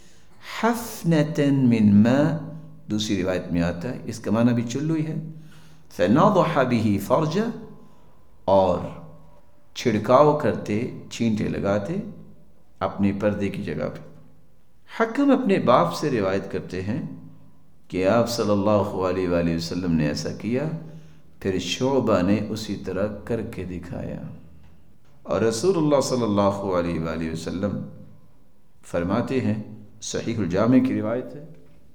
Speaker 1: حفنة من ماء، دوسری روایت میں آتا ہے اس کا معنی بھی چلو ہی ہے، فنضح به فرجہ، اور چھڑکاؤ کرتے، چھینٹے لگاتے اپنے پردے کی جگہ پہ۔ حکم اپنے باپ سے روایت کرتے ہیں کہ آپ صلی اللہ علیہ وآلہ وسلم نے ایسا کیا، پھر شعبہ نے اسی طرح کر کے دکھایا، اور رسول اللہ صلی اللہ علیہ وآلہ وسلم فرماتے ہیں، صحیح الجامع کی روایت ہے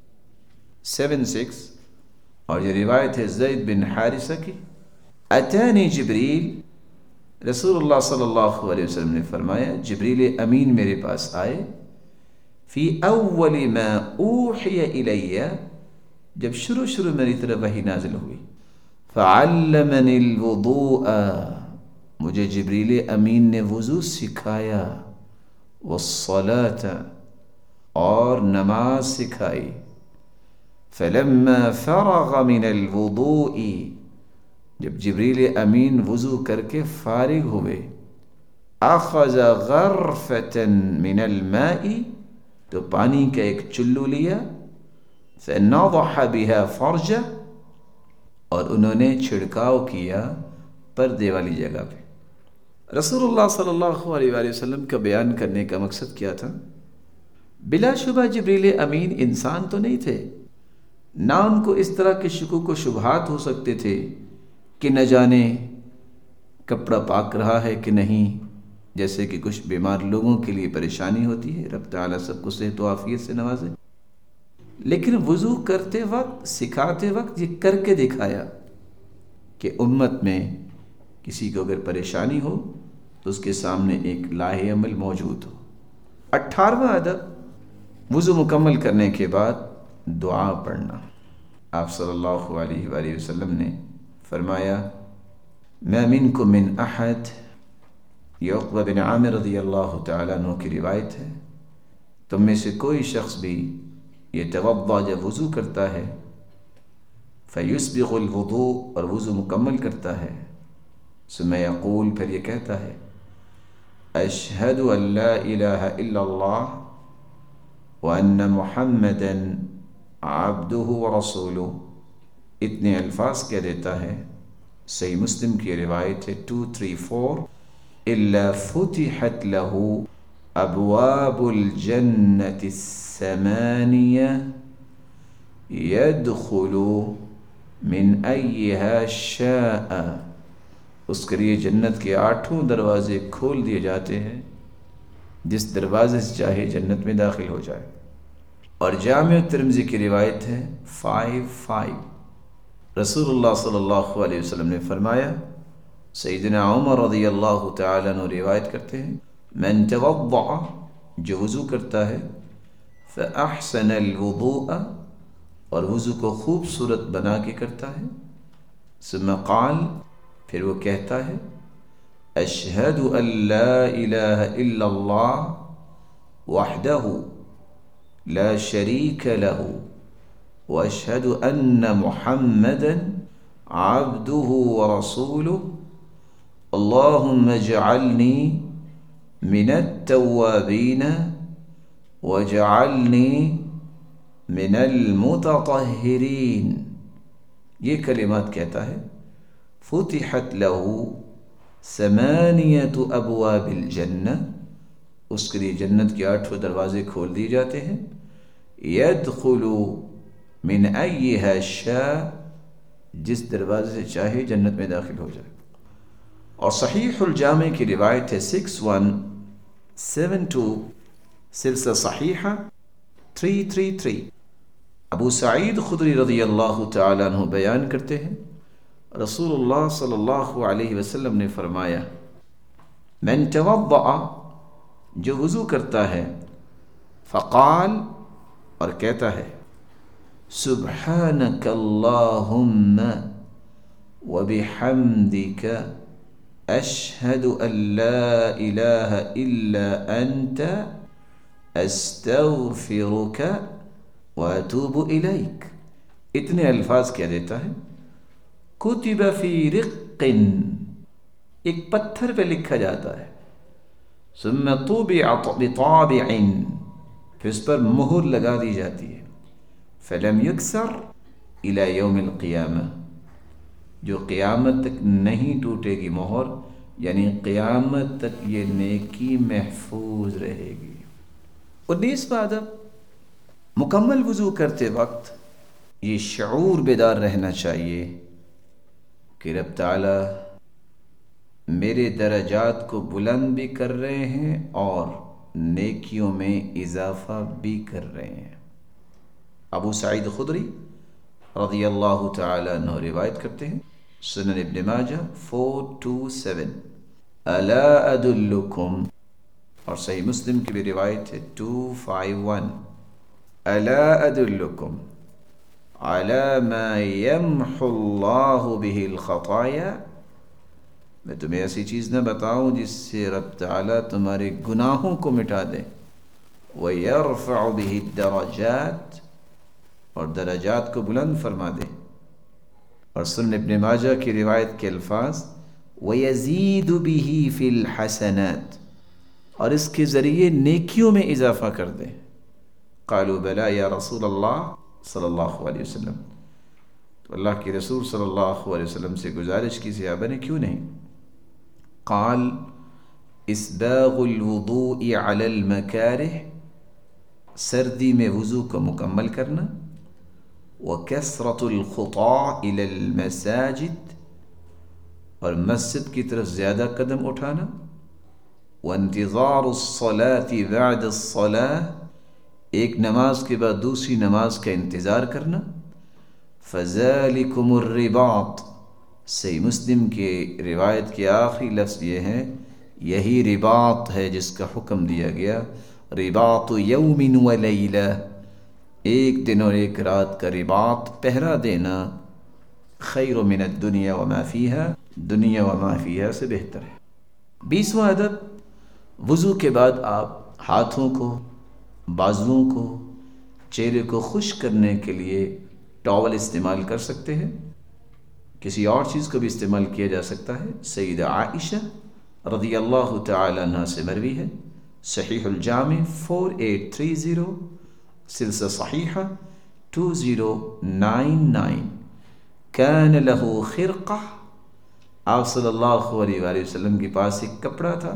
Speaker 1: سیون سکس، اور یہ روایت ہے زید بن حارثہ کی، اتانی جبریل، رسول اللہ صلی اللہ علیہ وسلم نے فرمایا جبریل امین میرے پاس آئے، فی اول ما اوحی الی، جب شروع شروع میری طرف وحی نازل ہوئی، فعلمنی الوضوء، مجھے جبریل امین نے وضو سکھایا، والصلاة، اور نماز سکھائی، فلما فرغ من الوضوء، جب جبریل امین وضو کر کے فارغ ہوئے، اخذ غرفة من الماء، تو پانی کا ایک چلو لیا، فنضح بها فرجہ، اور انہوں نے چھڑکاؤ کیا پردے والی جگہ پہ۔ رسول اللہ صلی اللہ علیہ وآلہ وسلم کا بیان کرنے کا مقصد کیا تھا؟ بلا شبہ جبریل امین انسان تو نہیں تھے، نہ ان کو اس طرح کے شکوک و شبہات ہو سکتے تھے کہ نہ جانے کپڑا پاک رہا ہے کہ نہیں، جیسے کہ کچھ بیمار لوگوں کے لیے پریشانی ہوتی ہے، رب تعالیٰ سب کو صحت و عافیت سے نوازے، لیکن وضو کرتے وقت، سکھاتے وقت یہ کر کے دکھایا کہ امت میں کسی کو اگر پریشانی ہو تو اس کے سامنے ایک لاہ عمل موجود ہو۔ اٹھارہواں ادب، وضو مکمل کرنے کے بعد دعا پڑھنا۔ آپ صلی اللہ علیہ وآلہ وسلم نے فرمایا، ما منکم من احد، یہ عقبہ بن عامر رضی اللہ تعالیٰ عنہ کی روایت ہے، تم میں سے کوئی شخص بھی یتوضا، جب وضو کرتا ہے، فیسبغ الوضوء، اور وضو مکمل کرتا ہے، ثم یقول، پھر یہ کہتا ہے، اشہد ان لا الہ الا اللہ وان محمدا عبدہ ورسولہ، اتنے الفاظ کہہ دیتا ہے، صحیح مسلم کی روایت ہے ٹو تھری فور، الا فتحت له ابواب الجنة الثمانیہ يدخل من ایہا شاء، اس کے لیے جنت کے آٹھوں دروازے کھول دیے جاتے ہیں، جس دروازے سے چاہے جنت میں داخل ہو جائے۔ اور جامع ترمذی کی روایت ہے فائیو فائیو، رسول اللہ صلی اللہ علیہ وسلم نے فرمایا، سیدنا عمر رضی اللہ تعالیٰ عنہ روایت کرتے ہیں، من توضع، جو وضو کرتا ہے، فاحسن الوضوء، اور وضو کو خوبصورت بنا کے کرتا ہے، ثم قال، پھر وہ کہتا ہے، اشہد ان لا الہ الا اللہ وحدہ لا شریک لہ واشہد ان محمدا عبدہ ورسولہ، اللہم اجعلنی من التوابین واجعلنی من المتطہرین، یہ کلمات کہتا ہے، فتحت لہ ثمانیۃ ابواب الجنہ، اس کے لیے جنت کے آٹھوں دروازے کھول دیے جاتے ہیں، یدخل من ایہا شاء، جس دروازے سے چاہے جنت میں داخل ہو جائے۔ اور صحیح الجامع کی روایت ہے سکس ون سیون ٹو، سلسلہ صحیحہ تھری تھری تھری، ابو سعید خدری رضی اللہ تعالیٰ عنہ بیان کرتے ہیں، رسول اللہ صلی اللہ علیہ وسلم نے فرمایا، من توضع، جو وضو کرتا ہے، فقال، اور کہتا ہے، سبحانک اللہم وبحمدك اشہد ان لا الہ الا انت استغفرک واتوب الیک. اتنے الفاظ کیا دیتا ہے؟ کتب فی رق، ایک پتھر پہ لکھا جاتا ہے. ثم طبع بطابع، پھر اس پر مہر لگا دی جاتی ہے. فلم یکسر الی یوم القیامہ، جو قیامت تک نہیں ٹوٹے گی مہر، یعنی قیامت تک یہ نیکی محفوظ رہے گی. انیسواں ادب، مکمل وضو کرتے وقت یہ شعور بیدار رہنا چاہیے کہ رب تعالی میرے درجات کو بلند بھی کر رہے ہیں اور نیکیوں میں اضافہ بھی کر رہے ہیں. ابو سعید خدری رضی اللہ تعالی عنہ روایت کرتے ہیں، سنن ابن ماجہ فور ٹو سیون، الا ادلکم، اور صحیح مسلم کی بھی روایت ہے ٹو فائیو ون، الا ادلکم علی ما یمحو اللہ بہ الخطایا، میں تمہیں ایسی چیز نہ بتاؤں جس سے رب تعالیٰ تمہارے گناہوں کو مٹا دے، وَيَرْفَعُ بِهِ الدَّرَجَاتِ، اور درجات کو بلند فرما دے. اور سنن ابن ماجہ کی روایت کے الفاظ، وَيَزِيدُ بِهِ فِي الْحَسَنَاتِ، اور اس کے ذریعے نیکیوں میں اضافہ کر دے. قالوا بلا یا رسول اللہ صلی اللہ علیہ وسلم، تو اللہ کے رسول صلی اللہ علیہ وسلم سے گزارش کی، صحابہ نے کیوں نہیں؟ قال اسباغ الوضوء علی المکارہ، سردی میں وضو کو مکمل کرنا، وکثرۃ الخطی الی المساجد، اور مسجد کی طرف زیادہ قدم اٹھانا، وانتظار الصلاة بعد الصلاة، ایک نماز کے بعد دوسری نماز کا انتظار کرنا. فذالکم الرباط، صحیح مسلم کے روایت کے آخری لفظ یہ ہے، یہی رباط ہے جس کا حکم دیا گیا، رباط یوم و لیلہ، ایک دن اور ایک رات کا رباط پہرا دینا، خیر من الدنیا وما فیہا، دنیا وما فیہا سے بہتر ہے. بیسواں ادب، وضو کے بعد آپ ہاتھوں کو، بازوؤں کو، چہرے کو خشک کرنے کے لیے ٹاول استعمال کر سکتے ہیں، کسی اور چیز کو بھی استعمال کیا جا سکتا ہے. سیدہ عائشہ رضی اللہ تعالی عنہ سے مروی ہے، صحیح الجامع فور ایٹ تھری زیرو، سلسلہ صحیحہ ٹو زیرو نائن نائن، کان لہ خرقہ، آپ صلی اللہ علیہ وآلہ وسلم کے پاس ایک کپڑا تھا،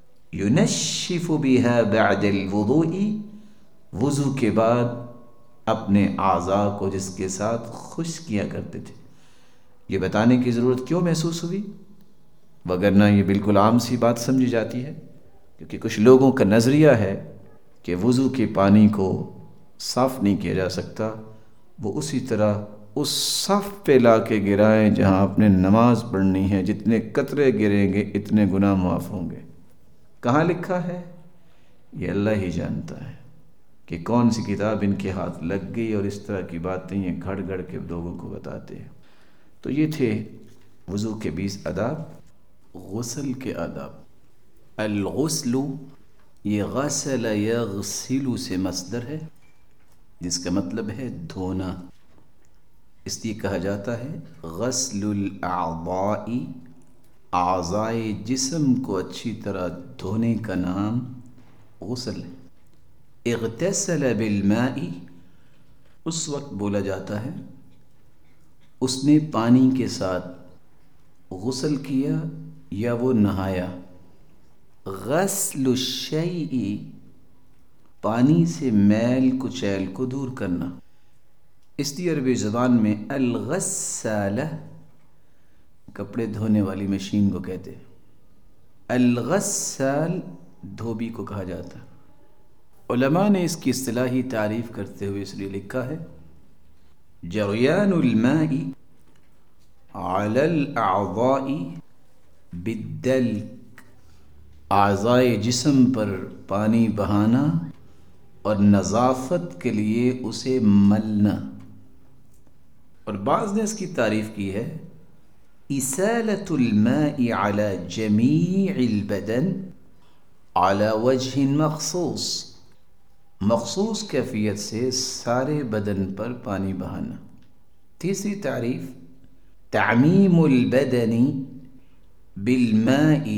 Speaker 1: ینشف بہا بعد الوضوء، وضو کے بعد اپنے اعضاء کو جس کے ساتھ خشک کیا کرتے تھے. یہ بتانے کی ضرورت کیوں محسوس ہوئی؟ وگرنہ یہ بالکل عام سی بات سمجھی جاتی ہے، کیونکہ کچھ لوگوں کا نظریہ ہے کہ وضو کے پانی کو صاف نہیں کیا جا سکتا، وہ اسی طرح اس صف پہ لا کے گرائیں جہاں آپ نے نماز پڑھنی ہے، جتنے قطرے گریں گے اتنے گناہ معاف ہوں گے. کہاں لکھا ہے؟ یہ اللہ ہی جانتا ہے کہ کون سی کتاب ان کے ہاتھ لگ گئی اور اس طرح کی باتیں یہ گھڑ گھڑ کے لوگوں کو بتاتے ہیں. تو یہ تھے وضو کے بیس آداب. غسل کے آداب. الغسل، یہ غسل یغسل سے مصدر ہے جس کا مطلب ہے دھونا، اس لیے کہا جاتا ہے غسل الاعضاء، اعضائے جسم کو اچھی طرح دھونے کا نام غسل ہے. اغتسل بالماء، اس وقت بولا جاتا ہے اس نے پانی کے ساتھ غسل کیا یا وہ نہایا. غسل الشیء، پانی سے میل کچیل کو دور کرنا، اس لیے عربی زبان میں الغسالہ کپڑے دھونے والی مشین کو کہتے ہیں. الغسال دھوبی کو کہا جاتا ہے. علماء نے اس کی اصطلاحی تعریف کرتے ہوئے اس لیے لکھا ہے جریان الماء علی الاعضاء بالدلک، اعضائے جسم پر پانی بہانا اور نظافت کے لیے اسے ملنا. اور بعض نے اس کی تعریف کی ہے إسالة الماء على جميع البدن على وجه مخصوص، مخصوص کیفیت سے سارے بدن پر پانی بہانا۔ تیسری تعریف، تعمیم البدن بالماء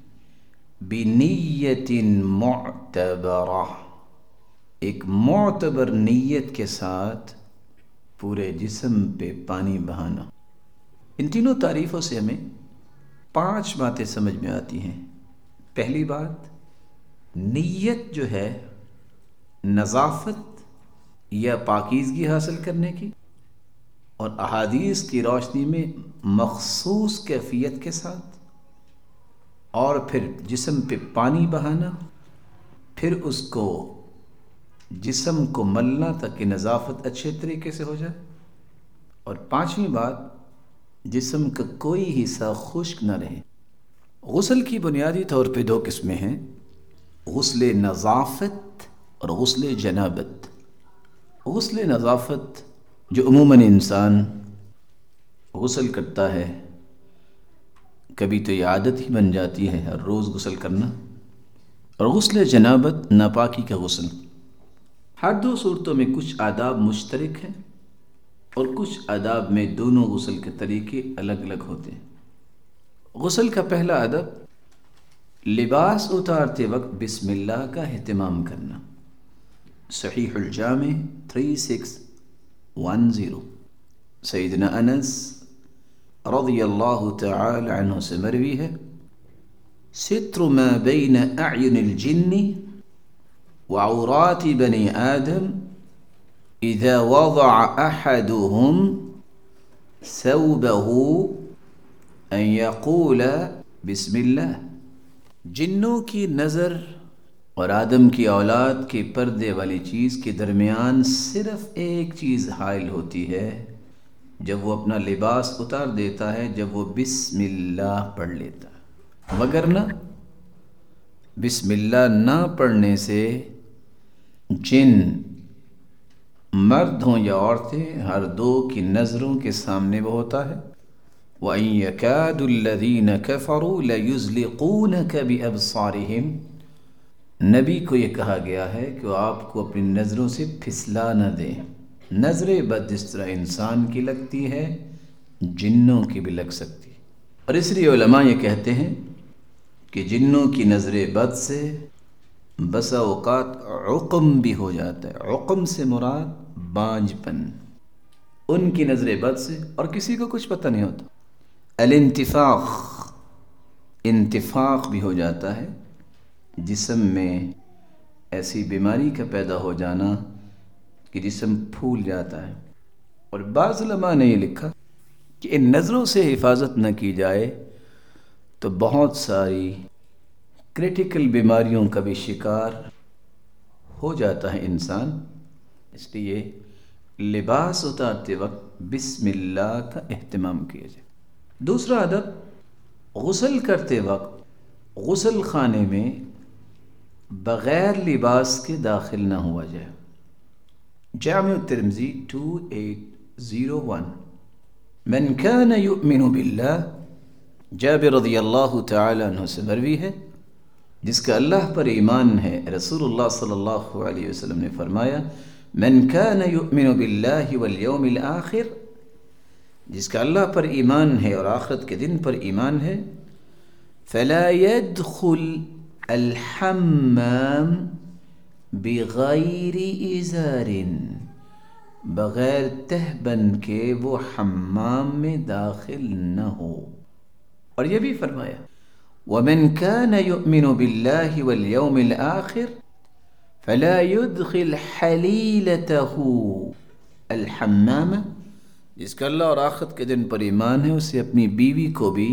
Speaker 1: بنیت معتبرہ، ایک معتبر نیت کے ساتھ پورے جسم پہ پانی بہانا۔ ان تینوں تعریفوں سے ہمیں پانچ باتیں سمجھ میں آتی ہیں۔ پہلی بات، نیت جو ہے نظافت یا پاکیزگی حاصل کرنے کی، اور احادیث کی روشنی میں مخصوص کیفیت کے ساتھ، اور پھر جسم پہ پانی بہانا، پھر اس کو جسم کو ملنا تاکہ نظافت اچھے طریقے سے ہو جائے، اور پانچویں بات، جسم کا کوئی حصہ خشک نہ رہے۔ غسل کی بنیادی طور پہ دو قسمیں ہیں، غسل نظافت اور غسل جنابت۔ غسل نظافت جو عموماً انسان غسل کرتا ہے، کبھی تو یہ عادت ہی بن جاتی ہے ہر روز غسل کرنا، اور غسل جنابت ناپاکی کا غسل۔ ہر دو صورتوں میں کچھ آداب مشترک ہیں اور کچھ آداب میں دونوں غسل کے طریقے الگ الگ ہوتے ہیں۔ غسل کا پہلا ادب، لباس اتارتے وقت بسم اللہ کا اہتمام کرنا۔ صحیح الجامع تھری سکس ون زیرو، سیدنا انس رضی اللہ تعالی عنہ سے مروی ہے، ستر ما بین اعین الجن وعورات بنی آدم اذا وضع احدهم ثوبه ان يقول بسم اللہ۔ جنوں کی نظر اور آدم کی اولاد کے پردے والی چیز کے درمیان صرف ایک چیز حائل ہوتی ہے، جب وہ اپنا لباس اتار دیتا ہے، جب وہ بسم اللہ پڑھ لیتا ہے، وگرنہ بسم اللہ نہ پڑھنے سے جن، مرد ہوں یا عورتیں، ہر دو کی نظروں کے سامنے وہ ہوتا ہے۔ وَإِن يَكَادُ الَّذِينَ كَفَرُوا لَيُزْلِقُونَكَ بِأَبْصَارِهِمْ، نبی کو یہ کہا گیا ہے کہ وہ آپ کو اپنی نظروں سے پھسلا نہ دیں۔ نظر بد جس طرح انسان کی لگتی ہے، جنوں کی بھی لگ سکتی ہے، اور اس لیے علماء یہ کہتے ہیں کہ جنوں کی نظر بد سے بسا اوقات عقم بھی ہو جاتا ہے۔ عقم سے مراد بانج پن، ان کی نظر بد سے، اور کسی کو کچھ پتہ نہیں ہوتا۔ الانتفاخ، انتفاخ بھی ہو جاتا ہے، جسم میں ایسی بیماری کا پیدا ہو جانا کہ جسم پھول جاتا ہے۔ اور بعض علماء نے یہ لکھا کہ ان نظروں سے حفاظت نہ کی جائے تو بہت ساری کریٹیکل بیماریوں کا بھی شکار ہو جاتا ہے انسان، اس لیے لباس اتارتے وقت بسم اللہ کا اہتمام کیا جائے۔ دوسرا ادب، غسل کرتے وقت غسل خانے میں بغیر لباس کے داخل نہ ہوا جائے۔ جامع الترمذی ٹو ایٹ زیرو ون، من کان یؤمن باللہ، جابر رضی اللہ تعالی عنہ سے مروی ہے، جس کا اللہ پر ایمان ہے، رسول اللہ صلی اللہ علیہ وسلم نے فرمایا، من کان یؤمن باللہ والیوم الآخر، جس کا اللہ پر ایمان ہے اور آخرت کے دن پر ایمان ہے، فلا يدخل الحمام بغیر ازار، بغیر تہبند کے وہ حمام میں داخل نہ ہو۔ اور یہ بھی فرمایا، وَمَنْ كَانَ يُؤْمِنُ بِاللَّهِ وَالْيَوْمِ الْآخِرِ فَلَا يُدْخِلْ حَلِيلَتَهُ الْحَمَّامَ، جس کا اللہ اور آخرت کے دن پر ایمان ہے، اسے اپنی بیوی کو بھی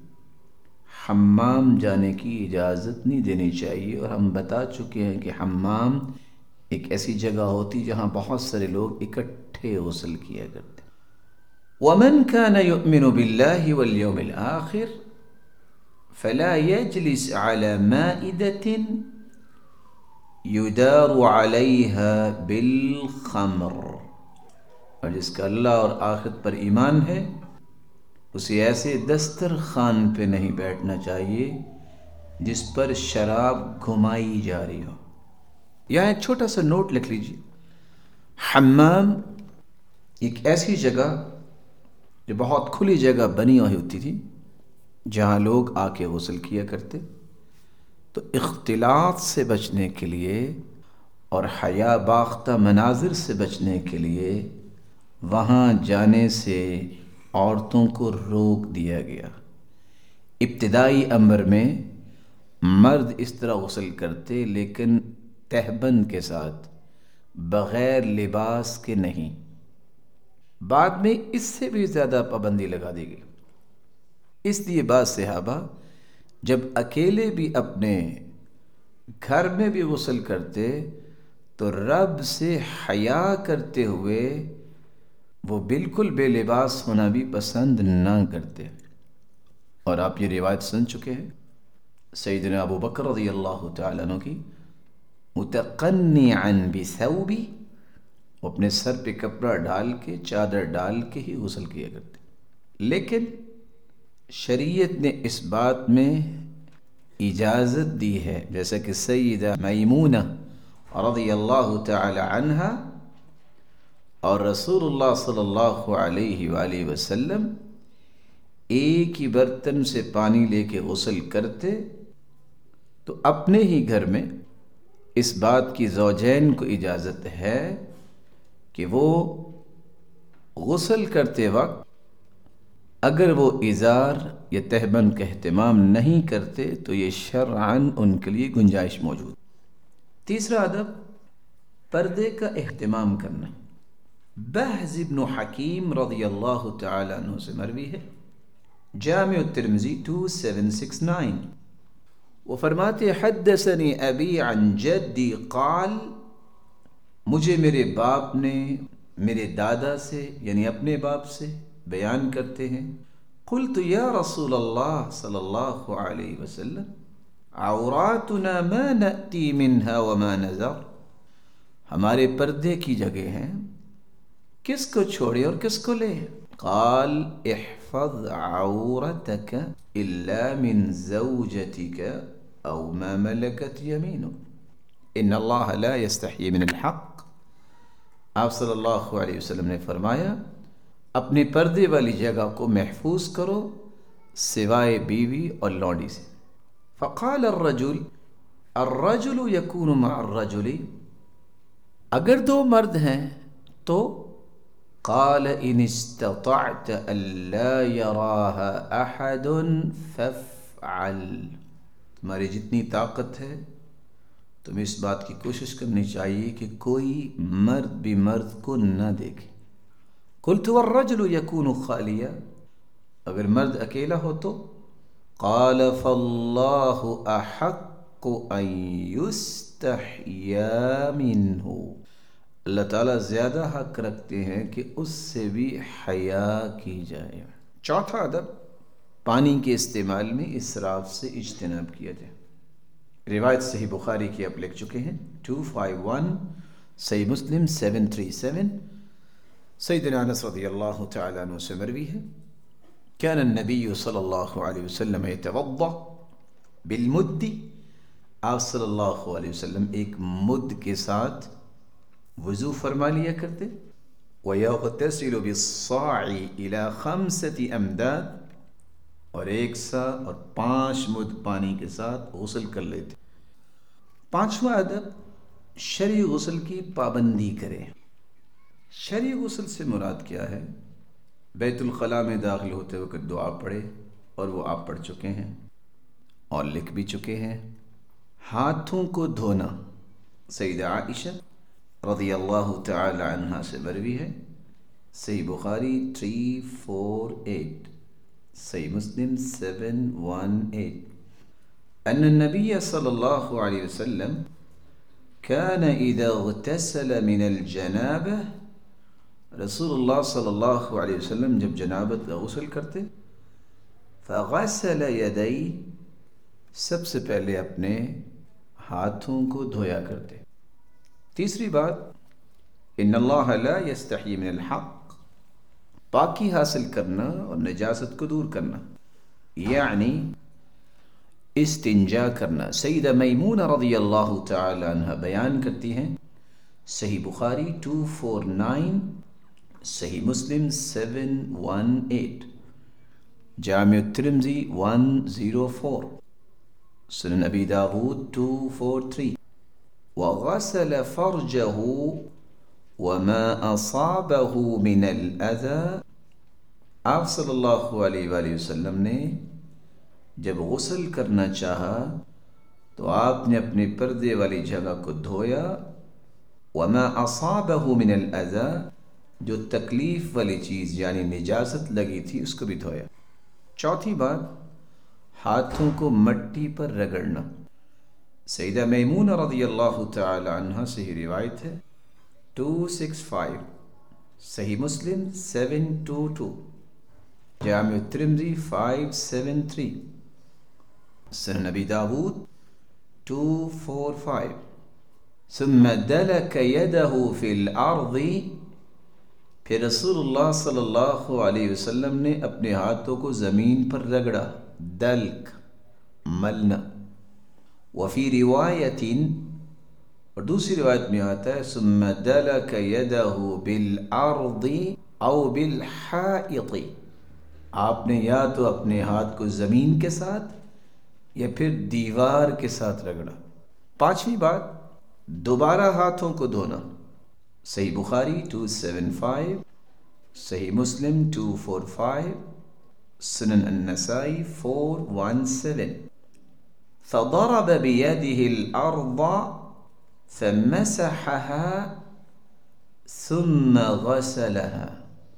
Speaker 1: حمام جانے کی اجازت نہیں دینی چاہیے۔ اور ہم بتا چکے ہیں کہ حمام ایک ایسی جگہ ہوتی جہاں بہت سارے لوگ اکٹھے غسل کیا کرتے۔ وَمَنْ كَانَ يُؤْمِنُ بِاللَّهِ وَالْيَوْمِ الْآخِرِ فَلَا يَجْلِسْ عَلَى مَائِدَةٍ يُدَارُ عَلَيْهَا بِالْخَمْرِ، اور جس کا اللہ اور آخرت پر ایمان ہے، اسے ایسے دسترخوان پہ نہیں بیٹھنا چاہیے جس پر شراب گھمائی جا رہی ہو۔ یہاں ایک چھوٹا سا نوٹ لکھ لیجیے، حمام ایک ایسی جگہ جو بہت کھلی جگہ بنی ہوئی ہوتی تھی جہاں لوگ آ کے غسل کیا کرتے، تو اختلاط سے بچنے کے لیے اور حیا باختہ مناظر سے بچنے کے لیے وہاں جانے سے عورتوں کو روک دیا گیا۔ ابتدائی امر میں مرد اس طرح غسل کرتے لیکن تہبند کے ساتھ، بغیر لباس کے نہیں۔ بعد میں اس سے بھی زیادہ پابندی لگا دی گئی، اس لیے بعض صحابہ جب اکیلے بھی اپنے گھر میں بھی غسل کرتے تو رب سے حیا کرتے ہوئے وہ بالکل بے لباس ہونا بھی پسند نہ کرتے۔ اور آپ یہ روایت سن چکے ہیں سیدنا ابو بکر رضی اللہ تعالیٰ عنہ کی، متقنعا بثوبی، وہ اپنے سر پہ کپڑا ڈال کے، چادر ڈال کے ہی غسل کیا کرتے۔ لیکن شریعت نے اس بات میں اجازت دی ہے، جیسا کہ سیدہ میمونہ رضی اللہ تعالی عنہا اور رسول اللہ صلی اللہ علیہ وآلہ وسلم ایک ہی برتن سے پانی لے کے غسل کرتے، تو اپنے ہی گھر میں اس بات کی زوجین کو اجازت ہے کہ وہ غسل کرتے وقت اگر وہ ازار یا تہبند کا اہتمام نہیں کرتے تو یہ شرعاً ان کے لیے گنجائش موجود۔ تیسرا ادب پردے کا اہتمام کرنا۔ بہز بن حکیم رضی اللہ تعالیٰ عنہ سے مروی ہے، جامع الترمذی دو سات سکس نو، وہ فرماتے حدثنی ابی عن جدی قال، مجھے میرے باپ نے میرے دادا سے یعنی اپنے باپ سے بیان کرتے ہیں، قلت یا رسول اللہ صلی اللہ علیہ وسلم عوراتنا ما نأتی منها وما نذر، ہمارے پردے کی جگہ ہیں، کس کو چھوڑے اور کس کو لے؟ قال احفظ عورتك الا من زوجتك او ما ملكت يمينك ان اللہ لا يستحيي من الحق۔ آپ صلی اللہ علیہ وسلم نے فرمایا اپنے پردے والی جگہ کو محفوظ کرو سوائے بیوی اور لونڈی سے۔ فقال الرجل الرجل يكون مع الرجل، اگر دو مرد ہیں تو قال ان استطعت الا يراها احد فافعل، تمہاری جتنی طاقت ہے تمہیں اس بات کی کوشش کرنی چاہیے کہ کوئی مرد بھی مرد کو نہ دیکھے۔ قلت والرجل يكون خالیا، اگر مرد اکیلا ہو تو؟ قال فاللہ احق ان يستحیا منہ، اللہ تعالیٰ زیادہ حق رکھتے ہیں کہ اس سے بھی حیا کی جائے۔ چوتھا ادب پانی کے استعمال میں اسراف سے اجتناب کیا جائے۔ روایت صحیح بخاری کی آپ لکھ چکے ہیں دو سو اکیاون، صحیح مسلم سات سو تینتیس، سیدنا انس رضی اللہ تعالی عنہ سے مروی ہے، كان النبی صلی اللہ علیہ وسلم يتوضا بالمد، آپ صلی اللہ علیہ وسلم ایک مد کے ساتھ وضو فرما لیا کرتے، ويغتسل بالصاع الى خمسة امداد، اور ایک سا اور پانچ مد پانی کے ساتھ غسل کر لیتے۔ پانچواں ادب شرعی غسل کی پابندی کریں۔ شرعی غسل سے مراد کیا ہے؟ بیت الخلاء میں داخل ہوتے وقت دعا پڑھے، اور وہ آپ پڑھ چکے ہیں اور لکھ بھی چکے ہیں۔ ہاتھوں کو دھونا، سیدہ عائشہ رضی اللہ تعالی عنہا سے مروی ہے، صحیح بخاری تین سو اڑتالیس، صحیح مسلم سات سو اٹھارہ، ان النبی صلی اللہ علیہ وسلم كان اذا اغتسل من الجنابہ، رسول اللہ صلی اللہ علیہ وسلم جب جنابت کا غسل کرتے، فغسل یدیہ، سب سے پہلے اپنے ہاتھوں کو دھویا کرتے۔ تیسری بات ان اللہ لا یستحیی من الحق، پاکی حاصل کرنا اور نجاست کو دور کرنا، یعنی استنجا کرنا۔ سیدہ میمونہ رضی اللہ تعالی عنہ بیان کرتی ہیں، صحیح بخاری دو سو انچاس، صحیح مسلم سات سو اٹھارہ، جامع الترمذی ایک سو چار، سنن ابی داود دو سو تینتالیس، وغسل فرجه وما اصابه من الاذى۔ آپ صلی اللہ علیہ وآلہ وسلم نے جب غسل کرنا چاہا تو آپ نے اپنے پردے والی جگہ کو دھویا، وما اصابه من الاذى، جو تکلیف والی چیز یعنی نجاست لگی تھی اس کو بھی دھویا۔ چوتھی بات، ہاتھوں کو مٹی پر رگڑنا۔ سیدہ میمونہ رضی اللہ تعالی عنہ سے ہی روایت ہے، دو سو پانچ، صحیح مسلم سات سو بائیس، جامع الترمذی پانچ سو تیتیس، سنن ابی داود دو سو پینتالیس۔ ثم دلک یدہ فی الارض، پھر رسول اللہ صلی اللہ علیہ وسلم نے اپنے ہاتھوں کو زمین پر رگڑا، دلک ملنا۔ وفی روایت، اور دوسری روایت میں آتا ہے، ثم دلک یدہ بالارض او بالحائط، آپ نے یا تو اپنے ہاتھ کو زمین کے ساتھ یا پھر دیوار کے ساتھ رگڑا۔ پانچویں بات، دوبارہ ہاتھوں کو دھونا۔ صحیح بخاری دو سو پچہتر، صحیح مسلم دو سو پینتالیس، سنن النسائی چار سو سبعتیس۔ فضرب بيده الأرض فمسحها ثم غسلها،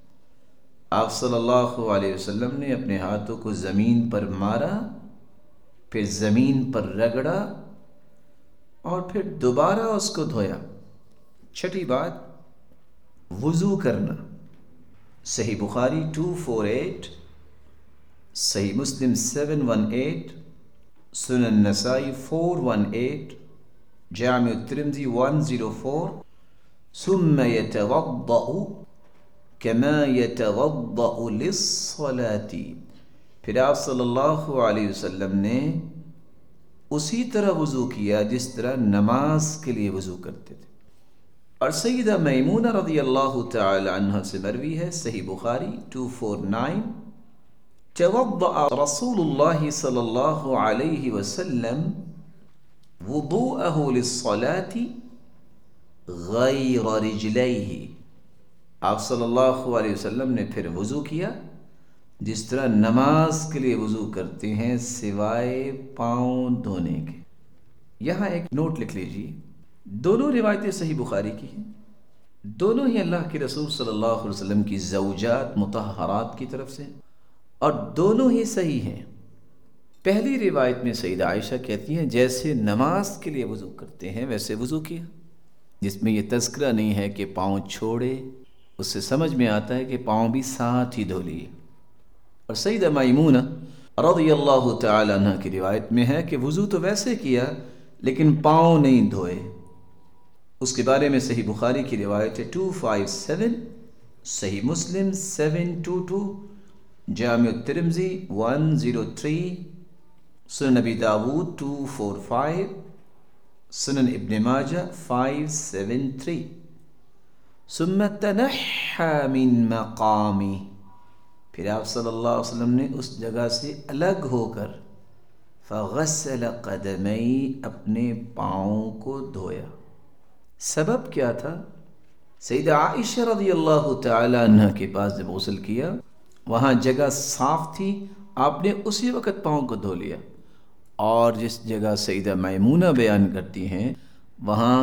Speaker 1: آپ صلی اللہ علیہ وسلم نے اپنے ہاتھوں کو زمین پر مارا، پھر زمین پر رگڑا اور پھر دوبارہ اس کو دھویا۔ چھٹی بات، وضو کرنا۔ صحیح بخاری دو سو اڑتالیس، صحیح مسلم سات سو اٹھارہ، سنن نسائی چار سو اٹھارہ، جامع الترمذی ایک سو چار۔ ثم يتوضأ كما يتوضأ للصلاة، پھر آپ صلی اللہ علیہ وسلم نے اسی طرح وضو کیا جس طرح نماز کے لیے وضو کرتے تھے۔ اور سیدہ میمونہ رضی اللہ تعالی عنہ سے مروی ہے، صحیح بخاری دو سو انچاس، توضأ رسول اللہ صلی اللہ علیہ وسلم وضوءه للصلاة غیر رجلیہ، آپ صلی اللہ علیہ وسلم نے پھر وضو کیا جس طرح نماز کے لیے وضو کرتے ہیں سوائے پاؤں دھونے کے۔ یہاں ایک نوٹ لکھ لیجیے، دونوں روایتیں صحیح بخاری کی ہیں، دونوں ہی اللہ کے رسول صلی اللہ علیہ وسلم کی زوجات مطہرات کی طرف سے، اور دونوں ہی صحیح ہیں۔ پہلی روایت میں سیدہ عائشہ کہتی ہیں جیسے نماز کے لیے وضو کرتے ہیں ویسے وضو کیا، جس میں یہ تذکرہ نہیں ہے کہ پاؤں چھوڑے، اس سے سمجھ میں آتا ہے کہ پاؤں بھی ساتھ ہی دھو لیے۔ اور سیدہ میمونہ رضی اللہ تعالی عنہ کی روایت میں ہے کہ وضو تو ویسے کیا لیکن پاؤں نہیں دھوئے۔ اس کے بارے میں صحیح بخاری کی روایت ہے دو سو سات، صحیح مسلم سات سو بائیس، جامع الترمذی ایک سو تین، سنن ابی داود دو سو پانچ، سنن ابن ماجہ پانچ سو ستہتر۔ ثم تنحى من مقامی، پھر آپ صلی اللہ علیہ وسلم نے اس جگہ سے الگ ہو کر فغسل قدمی، اپنے پاؤں کو دھویا۔ سبب کیا تھا؟ سیدہ عائشہ رضی اللہ تعالی عنہ کے پاس جب غسل کیا وہاں جگہ صاف تھی، آپ نے اسی وقت پاؤں کو دھو لیا، اور جس جگہ سیدہ میمونہ بیان کرتی ہیں وہاں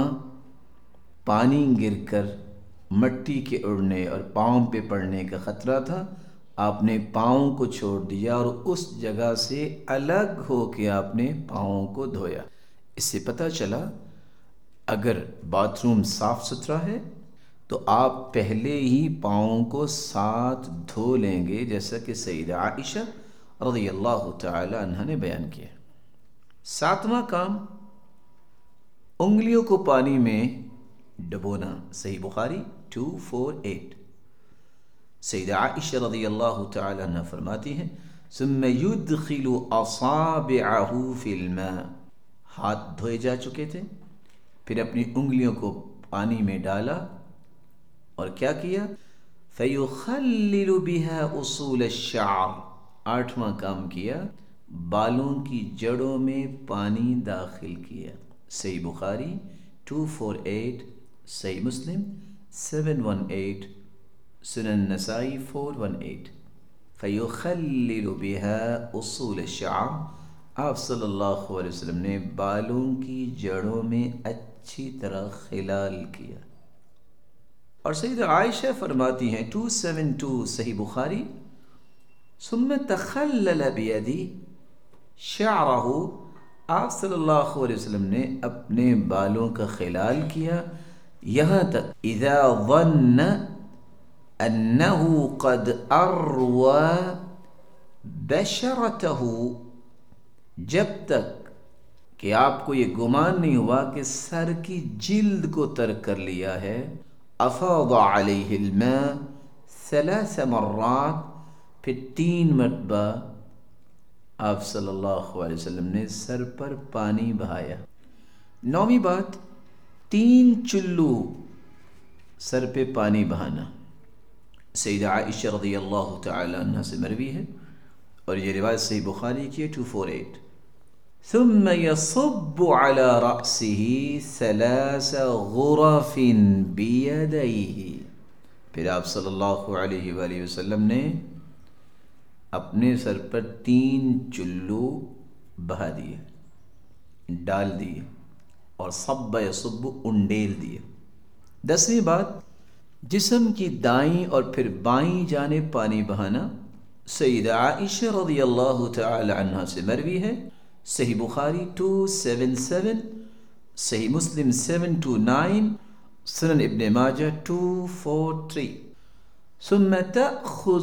Speaker 1: پانی گر کر مٹی کے اڑنے اور پاؤں پہ پڑنے کا خطرہ تھا، آپ نے پاؤں کو چھوڑ دیا اور اس جگہ سے الگ ہو کے آپ نے پاؤں کو دھویا۔ اس سے پتہ چلا اگر باتھ روم صاف ستھرا ہے تو آپ پہلے ہی پاؤں کو ساتھ دھو لیں گے، جیسا کہ سیدہ عائشہ رضی اللہ تعالی عنہ نے بیان کیا۔ ساتواں کام، انگلیوں کو پانی میں ڈبونا۔ صحیح بخاری دو سو اٹھارہ، سیدہ عائشہ رضی اللہ تعالی عنہ فرماتی ہیں ثم يدخل اصابعه في الماء، ہاتھ دھوئے جا چکے تھے، پھر اپنی انگلیوں کو پانی میں ڈالا اور کیا کیا؟ فَيُخَلِّلُ بِهَا أُصُولَ الشَّعْرِ، آٹھواں کام کیا، بالوں کی جڑوں میں پانی داخل کیا۔ صحیح بخاری دو سو اڑتالیس، صحیح مسلم سات سو اٹھارہ، سنن نسائی چار سو اٹھارہ۔ فَيُخَلِّلُ بِهَا أُصُولَ الشَّعْرِ، آپ صلی اللہ علیہ وسلم نے بالوں کی جڑوں میں اچھی طرح خلال کیا۔ اور سیدہ عائشہ فرماتی ہیں دو سو بہتر صحیح بخاری، ثم تخلل بیدی شعرہ، آپ صلی اللہ علیہ وسلم نے اپنے بالوں کا خلال کیا یہاں تک اذا ظن انہ قد اروى بشرتہ، جب تک کہ آپ کو یہ گمان نہیں ہوا کہ سر کی جلد کو تر کر لیا ہے۔ افاض علیہ الماء ثلاث مرات، پھر تین مرتبہ آپ صلی اللہ علیہ وسلم نے سر پر پانی بہایا۔ نویں بات، تین چلو سر پہ پانی بہانا۔ سیدہ عائشہ رضی اللہ تعالی عنہ سے مروی ہے اور یہ روایت صحیح بخاری کی ہے دو سو اڑتالیس۔ ثم يصب على رأسه ثلاث غرف بيديه، پھر آپ صلی اللہ علیہ وآلہ وسلم نے اپنے سر پر تین چلو بہا دیے، ڈال دیے، اور صب یصب انڈیل دیے۔ دسویں بات، جسم کی دائیں اور پھر بائیں جانب پانی بہانا۔ سیدہ عائشہ رضی اللہ تعالی عنہ سے مروی ہے، صحیح بخاری دو سو ستر، صحیح مسلم سات سو نو، سنن ابن ماجہ دو سو تینتالیس۔ ثم تأخذ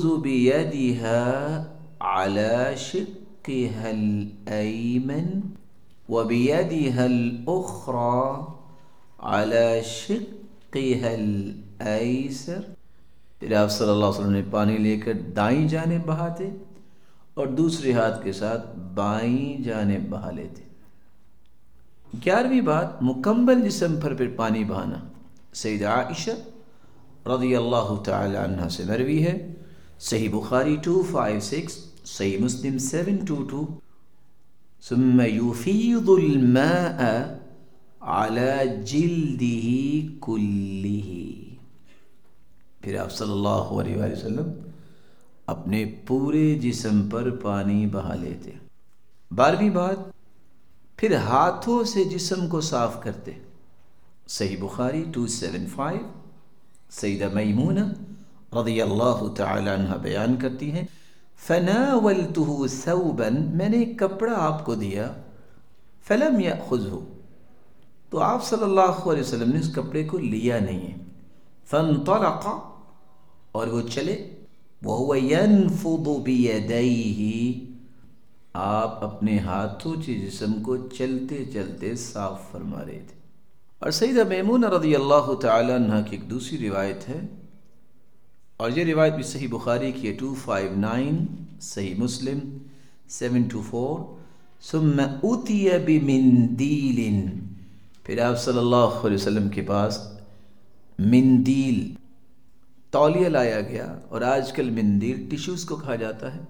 Speaker 1: بيدها على شقها الأيمن وبيدها الأخرى على شقها الأيسر، پھر آپ صلی اللہ علیہ وسلم نے پانی لے کر دائیں جانب بہاتے اور دوسرے ہاتھ کے ساتھ بائیں جانب بہا لیتے۔ گیارہویں بات، مکمل جسم پر پھر پانی بہانا۔ سیدہ عائشہ رضی اللہ تعالی عنہ سے مروی ہے، صحیح بخاری دو سو چھپنچ، صحیح مسلم سات سو بائیس۔ ثم يفيض الماء على جلده كله، پھر آپ صلی اللہ علیہ وآلہ وسلم اپنے پورے جسم پر پانی بہا لیتے۔ بارہویں بات، پھر ہاتھوں سے جسم کو صاف کرتے۔ صحیح بخاری دو سو پچہتر، سیدہ میمونہ رضی اللہ تعالی عنہ بیان کرتی ہیں فناولته ثوبا، میں نے ایک کپڑا آپ کو دیا، فلم یأخذہ، تو آپ صلی اللہ علیہ وسلم نے اس کپڑے کو لیا نہیں ہے، فانطلق، اور وہ چلے، وهو ينفض بيديه، آپ اپنے ہاتھوں سے جسم کو چلتے چلتے صاف فرما رہے تھے۔ اور سیدہ میمونہ رضی اللہ تعالی عنہ کی ایک دوسری روایت ہے، اور یہ روایت بھی صحیح بخاری کی ہے دو سو پچاس، صحیح مسلم سات سو چار۔ ثم اتی بمندیل، پھر آپ صلی اللہ علیہ وسلم کے پاس مندیل، تولیہ لایا گیا، اور آج کل مندیل ٹیشوز کو کہا جاتا ہے۔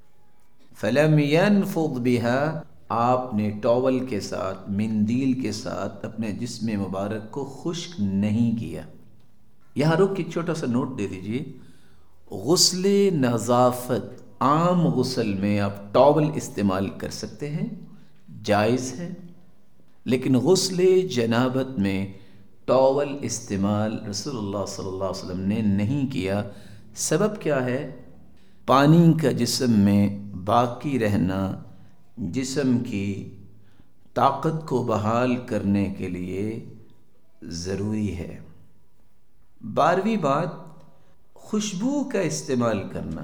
Speaker 1: فلم ينفض بها، آپ نے ٹاول کے ساتھ، مندیل کے ساتھ اپنے جسم مبارک کو خشک نہیں کیا۔ یہاں رک کے چھوٹا سا نوٹ دے دیجئے، غسل نظافت، عام غسل میں آپ ٹاول استعمال کر سکتے ہیں، جائز ہے، لیکن غسل جنابت میں ٹاول استعمال رسول اللہ صلی اللہ علیہ وسلم نے نہیں کیا۔ سبب کیا ہے؟ پانی کا جسم میں باقی رہنا جسم کی طاقت کو بحال کرنے کے لیے ضروری ہے۔ بارہویں بات، خوشبو کا استعمال کرنا۔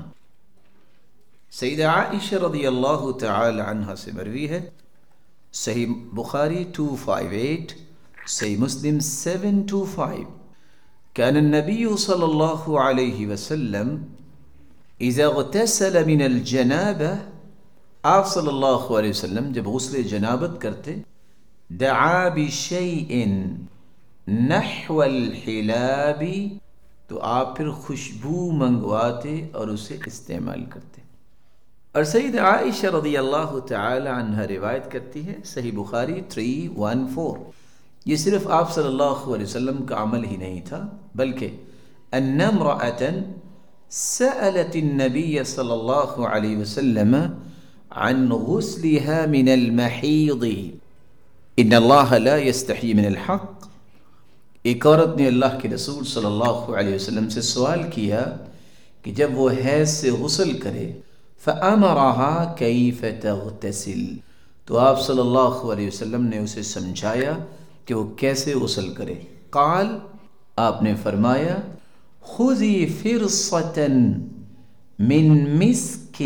Speaker 1: سیدہ عائشہ رضی اللہ تعالی عنہ سے مروی ہے، صحیح بخاری دو سو اٹھاون، صحیح مسلم سات سو پانچ، كان النبي صلى الله عليه وسلم اذا اغتسل من الجنابة، آپ صلی اللہ علیہ وسلم جب غسل جنابت کرتے، دعا بشیء نحو الحلاب، تو آپ پھر خوشبو منگواتے اور اسے استعمال کرتے. اور سید عائشہ رضی اللہ تعالی عنہ روایت کرتی ہے، صحیح بخاری تین سو چودہ، یہ صرف آپ صلی اللہ علیہ وسلم کا عمل ہی نہیں تھا، بلکہ ان امرأة سألت النبي صلی اللہ علیہ وسلم عن غسلها من المحيض ان اللہ لا يستحی من الحق. ایک عورت نے اللہ کے رسول صلی اللہ علیہ وسلم سے سوال کیا کہ جب وہ حیض سے غسل کرے، فأمرها كيف تغتسل، تو آپ صلی اللہ علیہ وسلم نے اسے سمجھایا کہ وہ کیسے غسل کرے. قال، آپ نے فرمایا، خذی فرصة من مسک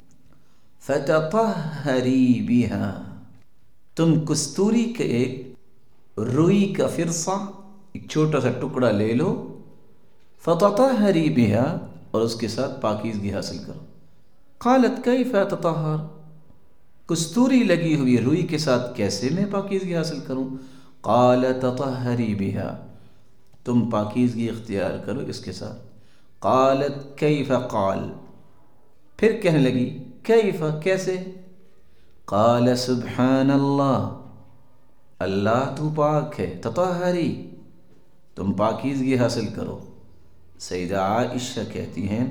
Speaker 1: فتطہری بها، تم کستوری کے ایک روئی کا فرصہ، ایک چھوٹا سا ٹکڑا لے لو، فتطہری بها، اور اس کے ساتھ پاکیزگی حاصل کرو. قالت کیف اتطہر، کستوری لگی ہوئی روئی کے ساتھ کیسے میں پاکیزگی حاصل کروں؟ قال تطہری بها، تم پاکیزگی اختیار کرو اس کے ساتھ. قالت کیف، قال، پھر کہنے لگی کیف، کیسے؟ قال سبحان اللہ، اللہ تو پاک ہے، تطہری، تم پاکیزگی حاصل کرو. سیدہ عائشہ کہتی ہیں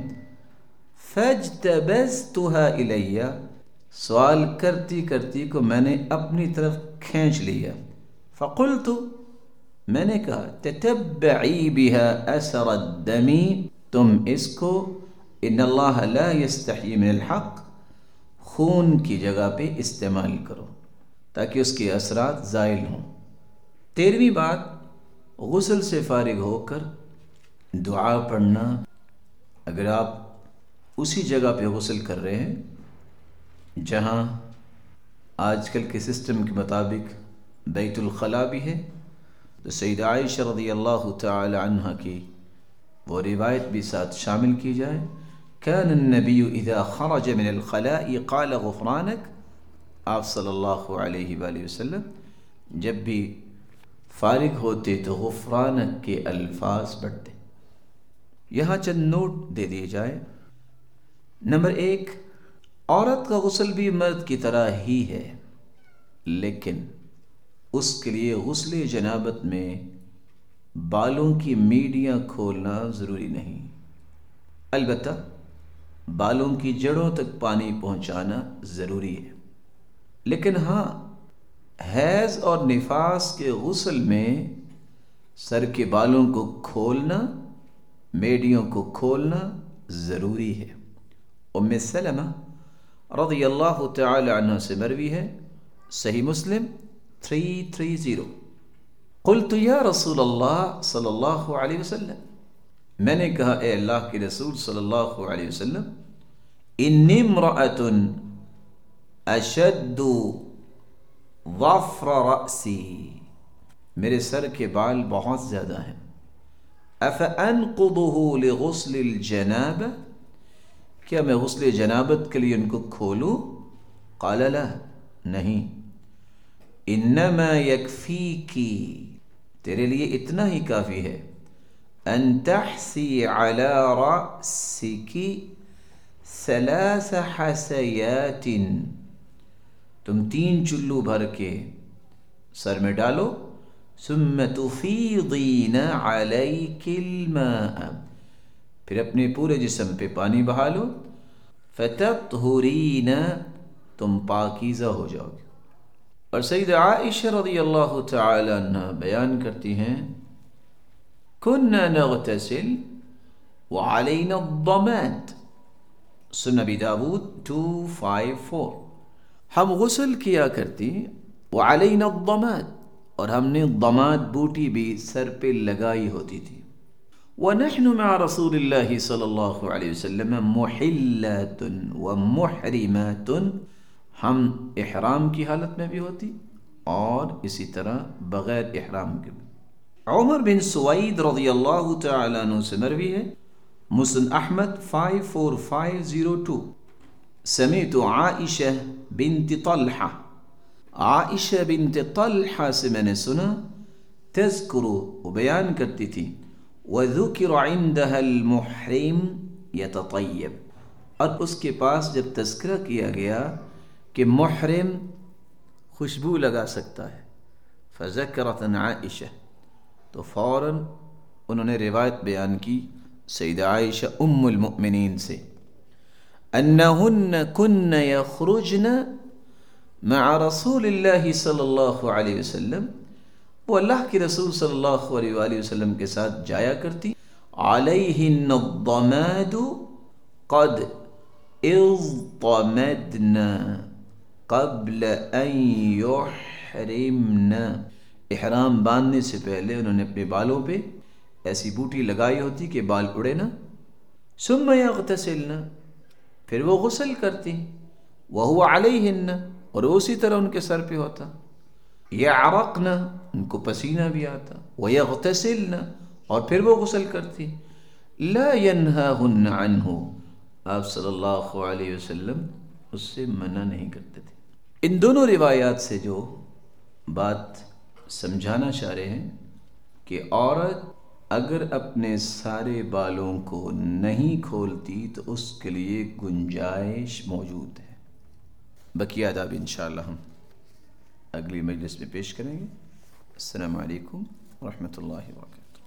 Speaker 1: فاجتبزتها الیہ، سوال کرتی کرتی کو میں نے اپنی طرف کھینچ لیا. فقلت، میں نے کہا، تتبعی بها اثر الدم، تم اس کو ان اللہ لا یستحی من الحق، خون کی جگہ پہ استعمال کرو تاکہ اس کے اثرات زائل ہوں. تیرہویں بات، غسل سے فارغ ہو کر دعا پڑھنا. اگر آپ اسی جگہ پہ غسل کر رہے ہیں جہاں آج کل کے سسٹم کے مطابق بیت الخلاء بھی ہے، تو سیدہ عائشہ رضی اللہ تعالی عنہ کی وہ روایت بھی ساتھ شامل کی جائے. كان النبی اذا خرج من الخلاء قال غفرانک، آپ صلی اللہ علیہ وآلہ وسلم جب بھی فارغ ہوتے تو غفرانک کے الفاظ پڑھتے. یہاں چند نوٹ دے دیے جائے. نمبر ایک، عورت کا غسل بھی مرد کی طرح ہی ہے، لیکن اس کے لیے غسل جنابت میں بالوں کی میڈیاں کھولنا ضروری نہیں. البتہ بالوں کی جڑوں تک پانی پہنچانا ضروری ہے. لیکن ہاں، حیض اور نفاس کے غسل میں سر کے بالوں کو کھولنا، میڈیوں کو کھولنا ضروری ہے. ام سلمہ رضی اللہ تعالی عنہ سے مروی ہے، صحیح مسلم تین سو تیس، قلت یا رسول اللہ صلی اللہ علیہ وسلم، میں نے کہا اے اللہ کے رسول صلی اللہ علیہ وسلم، انی امرأۃ اشد ظفر رأسی، میرے سر کے بال بہت زیادہ ہیں. افانقضہ لغسل الجنابہ، کیا میں غسل جنابت کے لیے ان کو کھولوں؟ قال لا، نہیں. انما یکفیکی، تیرے لیے اتنا ہی کافی ہے، ان تحسی علی رأسک ثلاث حسیات، تم تین چلو بھر کے سر میں ڈالو، ثم تفیضین علیک الماء، پھر اپنے پورے جسم پہ پانی بہا لو، فتطہرین، تم پاکیزہ ہو جاؤ گے. اور سیدہ عائشہ رضی اللہ تعالی عنہ بیان کرتی ہیں کننا نغتسل وعلینا الضماد، سنن ابی داود دو سو چون، ہم غسل کیا کرتی وعلینا الضماد، اور ہم نے ضماد بوٹی بھی سر پہ لگائی ہوتی تھی. ونحن مع رسول اللہ صلی اللہ علیہ وسلم محلات ومحرمات، ہم احرام کی حالت میں بھی ہوتی اور اسی طرح بغیر احرام کے بھی. عمر بن سوید رضی اللہ تعالیٰ عنہ سے مروی ہے، مسند احمد five four five zero two, سمعت عائشہ بنت طلحہ، عائشہ بنت طلحہ سے میں نے سنا، تذکر وہ بیان کرتی تھی، وذکر عندها المحرم یتطیب، اور اس کے پاس جب تذکرہ کیا گیا کہ محرم خوشبو لگا سکتا ہے، فذکرت عن عائشہ، تو فوراً انہوں نے روایت بیان کی سیدہ عائشہ ام المؤمنین سے، انہن کن یخرجن مع رسول اللہ صلی اللہ علیہ وسلم، وہ اللہ کے رسول صلی اللہ علیہ وآلہ وسلم کے ساتھ جایا کرتی، علیہن الضماد قد اضطمدن قبل ان یحرمن، احرام باندھنے سے پہلے انہوں نے اپنے بالوں پہ ایسی بوٹی لگائی ہوتی کہ بال اڑے نہ، ثم یغتسلن، پھر وہ غسل کرتی، وہو علیہن، اور اسی طرح ان کے سر پہ ہوتا، یعرقن، ان کو پسینہ بھی آتا، ویغتسلن، اور پھر وہ غسل کرتی، لا ینہاہن عنہ، آپ صلی اللہ علیہ وسلم اس سے منع نہیں کرتے تھے۔ ان دونوں روایات سے جو بات سمجھانا چاہ رہے ہیں کہ عورت اگر اپنے سارے بالوں کو نہیں کھولتی تو اس کے لیے گنجائش موجود ہے۔ بقیہ آداب انشاءاللہ ہم اگلی مجلس میں پیش کریں گے۔ السلام علیکم ورحمۃ اللہ وبرکاتہ۔